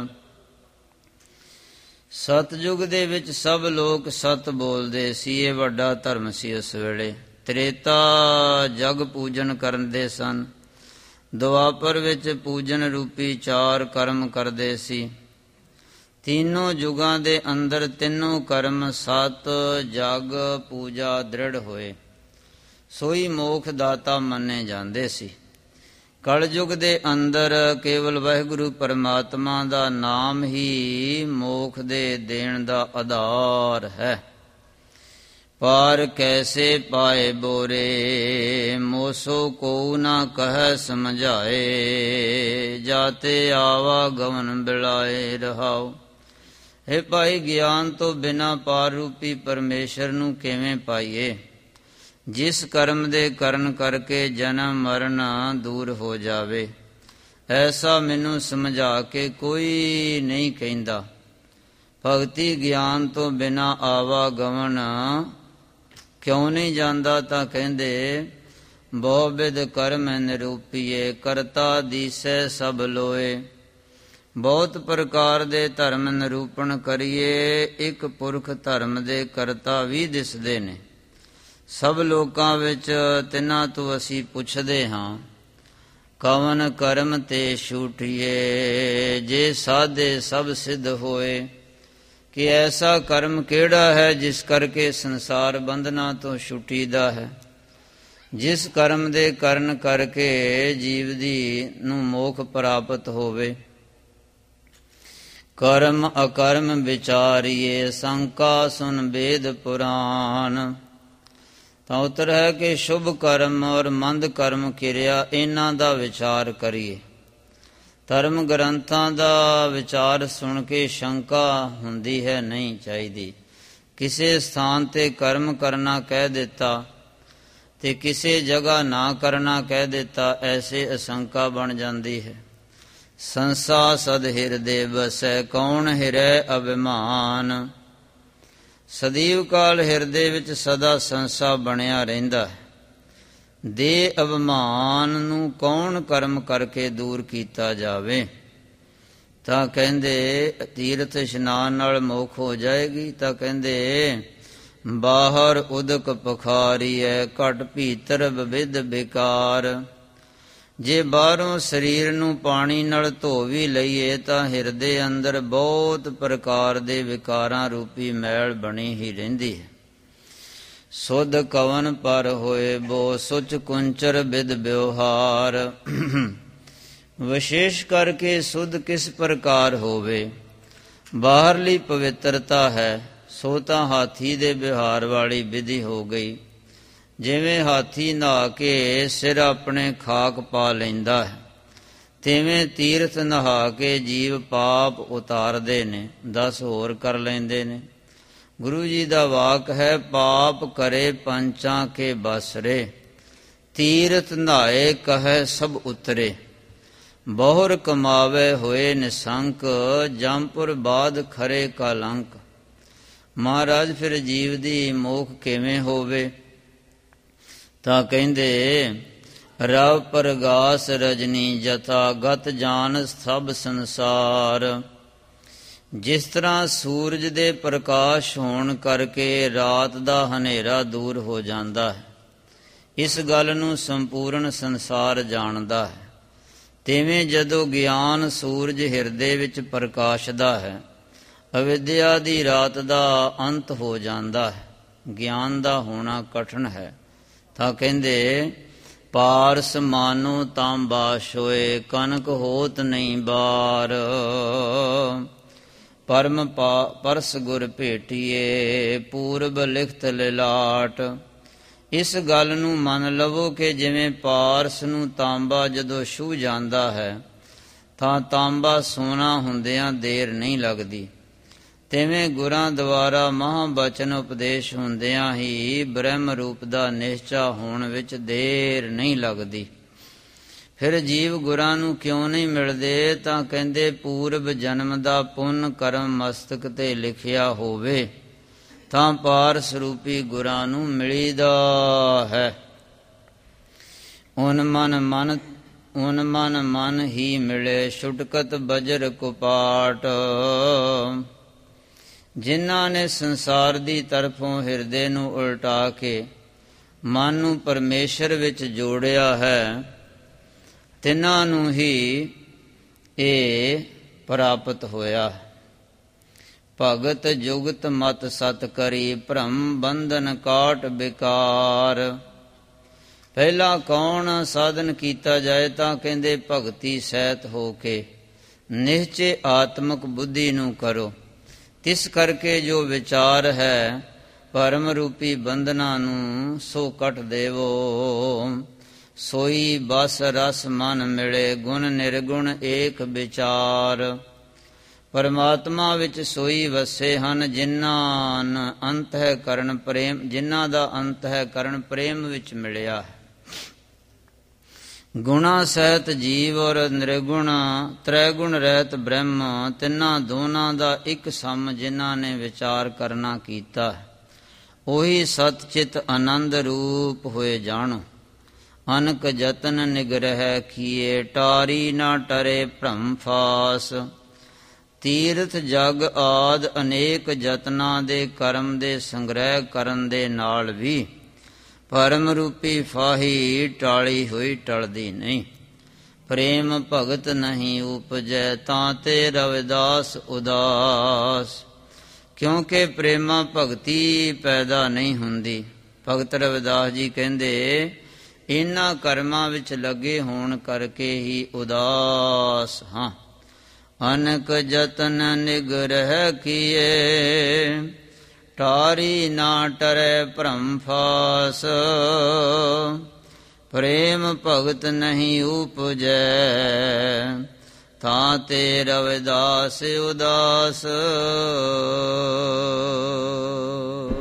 ਸਤਜੁਗ ਦੇ ਵਿੱਚ ਸਭ ਲੋਕ ਸਤ ਬੋਲਦੇ ਸੀ, ਇਹ ਵੱਡਾ ਧਰਮ ਸੀ ਉਸ ਵੇਲੇ। ਤ੍ਰੇਤਾ ਜਗ ਪੂਜਨ ਕਰਦੇ ਸਨ, ਦੁਆਪਰ ਵਿੱਚ ਪੂਜਨ ਰੂਪੀ ਚਾਰ ਕਰਮ ਕਰਦੇ ਸੀ। ਤੀਨੋਂ ਯੁਗਾਂ ਦੇ ਅੰਦਰ ਤਿੰਨੋਂ ਕਰਮ ਸਤ ਜਗ ਪੂਜਾ ਦ੍ਰਿੜ ਹੋਏ, ਸੋਈ ਮੋਖ ਦਾਤਾ ਮੰਨੇ ਜਾਂਦੇ ਸੀ। ਕਲਯੁਗ ਦੇ ਅੰਦਰ ਕੇਵਲ ਵਾਹਿਗੁਰੂ ਪਰਮਾਤਮਾ ਦਾ ਨਾਮ ਹੀ ਮੋਖ ਦੇ ਦੇਣ ਦਾ ਆਧਾਰ ਹੈ। ਪਾਰ ਕੈਸੇ ਪਾਏ ਬੋਰੇ, ਮੋਸੋ ਕੋ ਨਾ ਕਹਿ ਸਮਝਾਏ। ਜਾਤੇ ਆਵਾ ਗਮਨ ਬਿਲਾਏ ਰਹਾਓ। हे ਭਾਈ, ਗਿਆਨ ਤੋਂ ਬਿਨਾਂ ਪਾਰ ਰੂਪੀ ਪਰਮੇਸ਼ਰ ਨੂੰ ਕਿਵੇਂ ਪਾਈਏ, ਜਿਸ ਕਰਮ ਦੇ ਕਰਨ ਕਰਕੇ ਜਨਮ ਮਰਨ ਦੂਰ ਹੋ ਜਾਵੇ। ਐਸਾ ਮੈਨੂੰ ਸਮਝਾ ਕੇ ਕੋਈ ਨਹੀਂ ਕਹਿੰਦਾ। ਭਗਤੀ ਗਿਆਨ ਤੋਂ ਬਿਨਾਂ ਆਵਾਗਮਨ ਕਿਉਂ ਨਹੀਂ ਜਾਂਦਾ, ਤਾਂ ਕਹਿੰਦੇ ਬਹੁ ਬਿਧ ਕਰਮ ਨਿਰੂਪੀਏ, ਕਰਤਾ ਦੀਸੈ ਸਭ ਲੋਏ। ਬਹੁਤ ਪ੍ਰਕਾਰ ਦੇ ਧਰਮ ਨਿਰੂਪਣ ਕਰੀਏ, ਇੱਕ ਪੁਰਖ ਧਰਮ ਦੇ ਕਰਤਾ ਵੀ ਦਿਸਦੇ ਨੇ। ਸਭ ਲੋਕਾਂ ਵਿੱਚ ਤਿੰਨਾਂ ਤੋਂ ਅਸੀਂ ਪੁੱਛਦੇ ਹਾਂ, ਕਵਨ ਕਰਮ ਤੇ ਛੂਟੀਏ। ਜੇ ਸਾਧੇ ਸਭ ਸਿੱਧ ਹੋਏ, ਕਿ ਐਸਾ ਕਰਮ ਕਿਹੜਾ ਹੈ ਜਿਸ ਕਰਕੇ ਸੰਸਾਰ ਬੰਧਨਾਂ ਤੋਂ ਛੁੱਟੀਦਾ ਹੈ। ਜਿਸ ਕਰਮ ਦੇ ਕਰਨ ਕਰਕੇ ਜੀਵ ਦੀ ਨੂੰ ਮੋਖ ਪ੍ਰਾਪਤ ਹੋਵੇ। ਕਰਮ ਅਕਰਮ ਵਿਚਾਰੀਏ ਸੰਕਾ ਸੁਨ ਵੇਦ ਪੁਰਾਨ। ਤਾਂ ਉੱਤਰ ਹੈ ਕਿ ਸ਼ੁਭ ਕਰਮ ਔਰ ਮੰਦ ਕਰਮ ਕਿਰਿਆ ਇਹਨਾਂ ਦਾ ਵਿਚਾਰ ਕਰੀਏ। ਧਰਮ ਗ੍ਰੰਥਾਂ ਦਾ ਵਿਚਾਰ ਸੁਣ ਕੇ ਸ਼ੰਕਾ ਹੁੰਦੀ ਹੈ, ਨਹੀਂ ਚਾਹੀਦੀ। ਕਿਸੇ ਸਥਾਨ 'ਤੇ ਕਰਮ ਕਰਨਾ ਕਹਿ ਦਿੱਤਾ ਤੇ ਕਿਸੇ ਜਗ੍ਹਾ ਨਾ ਕਰਨਾ ਕਹਿ ਦਿੱਤਾ, ਐਸੇ ਅਸ਼ੰਕਾ ਬਣ ਜਾਂਦੀ ਹੈ। ਸੰਸਾ ਸਦ ਹਿਰਦੇ ਵਸੈ ਕੌਣ ਹਿਰੈ ਅਭਿਮਾਨ। ਸਦੀਵ ਕਾਲ ਹਿਰਦੇ ਵਿੱਚ ਸਦਾ ਸੰਸਾ ਬਣਿਆ ਰਹਿੰਦਾ ਹੈ। ਦੇ ਅਭਿਮਾਨ ਨੂੰ ਕੌਣ ਕਰਮ ਕਰਕੇ ਦੂਰ ਕੀਤਾ ਜਾਵੇ। ਤਾਂ ਕਹਿੰਦੇ ਤੀਰਥ ਇਸ਼ਨਾਨ ਨਾਲ ਮੋਖ ਹੋ ਜਾਏਗੀ। ਤਾਂ ਕਹਿੰਦੇ ਬਾਹਰ ਉਦਕ ਪਖਾਰੀਐ ਘਟ ਭੀਤਰ ਵਿਵਿਧ ਵਿਕਾਰ। ਜੇ ਬਾਹਰੋਂ ਸਰੀਰ ਨੂੰ ਪਾਣੀ ਨਾਲ ਧੋ ਵੀ ਲਈਏ ਤਾਂ ਹਿਰਦੇ ਅੰਦਰ ਬਹੁਤ ਪ੍ਰਕਾਰ ਦੇ ਵਿਕਾਰਾਂ ਰੂਪੀ ਮੈਲ ਬਣੀ ਹੀ ਰਹਿੰਦੀ ਹੈ। ਸੁਧ ਕਵਨ ਪਰ ਹੋਏ ਬੋ ਸੁਚ ਕੁੰਚਰ ਬਿਦ ਵਿਵਹਾਰ। ਵਿਸ਼ੇਸ਼ ਕਰਕੇ ਸੁਧ ਕਿਸ ਪ੍ਰਕਾਰ ਹੋਵੇ। ਬਾਹਰਲੀ ਪਵਿੱਤਰਤਾ ਹੈ ਸੋ ਤਾਂ ਹਾਥੀ ਦੇ ਵਿਹਾਰ ਵਾਲੀ ਵਿਧੀ ਹੋ ਗਈ। ਜਿਵੇਂ ਹਾਥੀ ਨਹਾ ਕੇ ਸਿਰ ਆਪਣੇ ਖਾਕ ਪਾ ਲੈਂਦਾ ਹੈ, ਤਿਵੇਂ ਤੀਰਥ ਨਹਾ ਕੇ ਜੀਵ ਪਾਪ ਉਤਾਰਦੇ ਨੇ, 10 ਹੋਰ ਕਰ ਲੈਂਦੇ ਨੇ। ਗੁਰੂ ਜੀ ਦਾ ਵਾਕ ਹੈ ਪਾਪ ਕਰੇ ਪੰਚਾਂ ਕੇ ਬਸਰੇ। ਤੀਰਥ ਨਹਾਏ ਕਹੈ ਸਭ ਉਤਰੇ। ਬਹੁਰ ਕਮਾਵੇ ਹੋਏ ਨਿਸੰਕ ਜੰਪੁਰ ਬਾਦ ਖਰੇ ਕਲੰਕ। ਮਹਾਰਾਜ ਫਿਰ ਜੀਵ ਦੀ ਮੋਖ ਕਿਵੇਂ ਹੋਵੇ। ਤਾਂ ਕਹਿੰਦੇ ਰਵ ਪ੍ਰਗਾਸ ਰਜਨੀ ਜਥਾ ਗਤ ਜਾਨ ਸਭ ਸੰਸਾਰ। ਜਿਸ ਤਰ੍ਹਾਂ ਸੂਰਜ ਦੇ ਪ੍ਰਕਾਸ਼ ਹੋਣ ਕਰਕੇ ਰਾਤ ਦਾ ਹਨੇਰਾ ਦੂਰ ਹੋ ਜਾਂਦਾ ਹੈ, ਇਸ ਗੱਲ ਨੂੰ ਸੰਪੂਰਨ ਸੰਸਾਰ ਜਾਣਦਾ ਹੈ। ਤਿਵੇਂ ਜਦੋਂ ਗਿਆਨ ਸੂਰਜ ਹਿਰਦੇ ਵਿੱਚ ਪ੍ਰਕਾਸ਼ਦਾ ਹੈ, ਅਵਿਦਿਆ ਦੀ ਰਾਤ ਦਾ ਅੰਤ ਹੋ ਜਾਂਦਾ ਹੈ। ਗਿਆਨ ਦਾ ਹੋਣਾ ਕਠਿਨ ਹੈ। ਤਾਂ ਕਹਿੰਦੇ ਪਾਰਸ ਮਾਨੋ ਤਾਂਬਾਸ਼ ਹੋਏ ਕਨਕ ਹੋਤ ਨਹੀਂ ਬਾਰ। ਪਰਮ ਪਰਸ ਗੁਰ ਭੇਟੀਏ ਪੂਰਬ ਲਿਖਤ ਲਿਲਾਟ। ਇਸ ਗੱਲ ਨੂੰ ਮੰਨ ਲਵੋ ਕਿ ਜਿਵੇਂ ਪਾਰਸ ਨੂੰ ਤਾਂਬਾ ਜਦੋਂ ਛੂਹ ਜਾਂਦਾ ਹੈ ਤਾਂ ਤਾਂਬਾ ਸੋਨਾ ਹੁੰਦਿਆਂ ਦੇਰ ਨਹੀਂ ਲੱਗਦੀ, ਤਿਵੇਂ ਗੁਰਾਂ ਦੁਆਰਾ ਮਹਾਂਬਚਨ ਉਪਦੇਸ਼ ਹੁੰਦਿਆਂ ਹੀ ਬ੍ਰਹਮ ਰੂਪ ਦਾ ਨਿਸ਼ਚਾ ਹੋਣ ਵਿੱਚ ਦੇਰ ਨਹੀਂ ਲੱਗਦੀ। ਫਿਰ ਜੀਵ ਗੁਰਾਂ ਨੂੰ ਕਿਉਂ ਨਹੀਂ ਮਿਲਦੇ। ਤਾਂ ਕਹਿੰਦੇ ਪੂਰਬ ਜਨਮ ਦਾ ਪੁੰਨ ਕਰਮ ਮਸਤਕ 'ਤੇ ਲਿਖਿਆ ਹੋਵੇ ਤਾਂ ਪਾਰਸ ਰੂਪੀ ਗੁਰਾਂ ਨੂੰ ਮਿਲੀਦਾ ਹੈ। ਉਨ ਮਨ ਮਨ ਹੀ ਮਿਲੇ ਛੁਟਕਤ ਬਜਰ ਕੁਪਾਟ। ਜਿਨ੍ਹਾਂ ਨੇ ਸੰਸਾਰ ਦੀ ਤਰਫੋਂ ਹਿਰਦੇ ਨੂੰ ਉਲਟਾ ਕੇ ਮਨ ਨੂੰ ਪਰਮੇਸ਼ਰ ਵਿੱਚ ਜੋੜਿਆ ਹੈ, ਤਿੰਨਾਂ ਨੂੰ ਹੀ ਇਹ ਪ੍ਰਾਪਤ ਹੋਇਆ। ਭਗਤ ਜੁਗਤ ਮਤ ਸਤ ਕਰੀ ਭ੍ਰਮ ਬੰਧਨ ਕਾਟ ਵਿਕਾਰ। ਪਹਿਲਾ ਕੌਣ ਸਾਧਨ ਕੀਤਾ ਜਾਏ। ਤਾਂ ਕਹਿੰਦੇ ਭਗਤੀ ਸਹਿਤ ਹੋ ਕੇ ਨਿਸ਼ਚੇ ਆਤਮਕ ਬੁੱਧੀ ਨੂੰ ਕਰੋ। ਤਿਸ ਕਰਕੇ ਜੋ ਵਿਚਾਰ ਹੈ ਭਰਮ ਰੂਪੀ ਬੰਧਨਾਂ ਨੂੰ ਸੋ ਕੱਟ ਦੇਵੋ। ਸੋਈ ਬਸ ਰਸ ਮਨ ਮਿਲੇ ਗੁਣ ਨਿਰਗੁਣ ਏਕ ਵਿਚਾਰ। ਪਰਮਾਤਮਾ ਵਿੱਚ ਸੋਈ ਵਸੇ ਹਨ ਜਿਨ੍ਹਾਂ ਦਾ ਅੰਤ ਹੈ ਕਰਨ ਪ੍ਰੇਮ ਵਿੱਚ ਮਿਲਿਆ ਹੈ। ਗੁਣਾ ਸਹਿਤ ਜੀਵ ਔਰ ਨਿਰਗੁਣ ਤ੍ਰੈ ਗੁਣ ਰਹਿਤ ਬ੍ਰਹਮ, ਤਿੰਨਾਂ ਦੋਨਾਂ ਦਾ ਇੱਕ ਸਮ ਜਿਨ੍ਹਾਂ ਨੇ ਵਿਚਾਰ ਕਰਨਾ ਕੀਤਾ, ਉਹੀ ਸਤ ਚਿਤ ਆਨੰਦ ਰੂਪ ਹੋਏ ਜਾਣੋ। ਅਨਕ ਜਤਨ ਨਿਗ੍ਰਹਿ ਕੀਏ ਟਾਰੀ ਨਾ ਟਰੇ ਭ੍ਰਮ ਫਾਸ। ਤੀਰਥ ਜਗ ਆਦ ਅਨੇਕ ਜਤਨਾਂ ਦੇ ਕਰਮ ਦੇ ਸੰਗ੍ਰਹਿ ਕਰਨ ਦੇ ਨਾਲ ਵੀ ਭਰਮ ਰੂਪੀ ਫਾਹੀ ਟਾਲੀ ਹੋਈ ਟਲਦੀ ਨਹੀਂ। ਪ੍ਰੇਮ ਭਗਤ ਨਹੀਂ ਉਪਜੈ ਤਾਂ ਤੇ ਰਵਿਦਾਸ ਉਦਾਸ। ਕਿਉਂਕਿ ਪ੍ਰੇਮਾ ਭਗਤੀ ਪੈਦਾ ਨਹੀਂ ਹੁੰਦੀ। ਭਗਤ ਰਵਿਦਾਸ ਜੀ ਕਹਿੰਦੇ ਇਹਨਾਂ ਕਰਮਾਂ ਵਿੱਚ ਲੱਗੇ ਹੋਣ ਕਰਕੇ ਹੀ ਉਦਾਸ ਹਾਂ। ਅਨਕ ਜਤਨ ਨਿਗ੍ਰਹਿ ਕੀਏ, ਟਾਰੀ ਨਾ ਟਰੈ ਭਰਮ ਫਾਸ। ਪ੍ਰੇਮ ਭਗਤ ਨਹੀਂ ਉਪਜੈ, ਤਾਂ ਤੇ ਰਵਿਦਾਸ ਉਦਾਸ।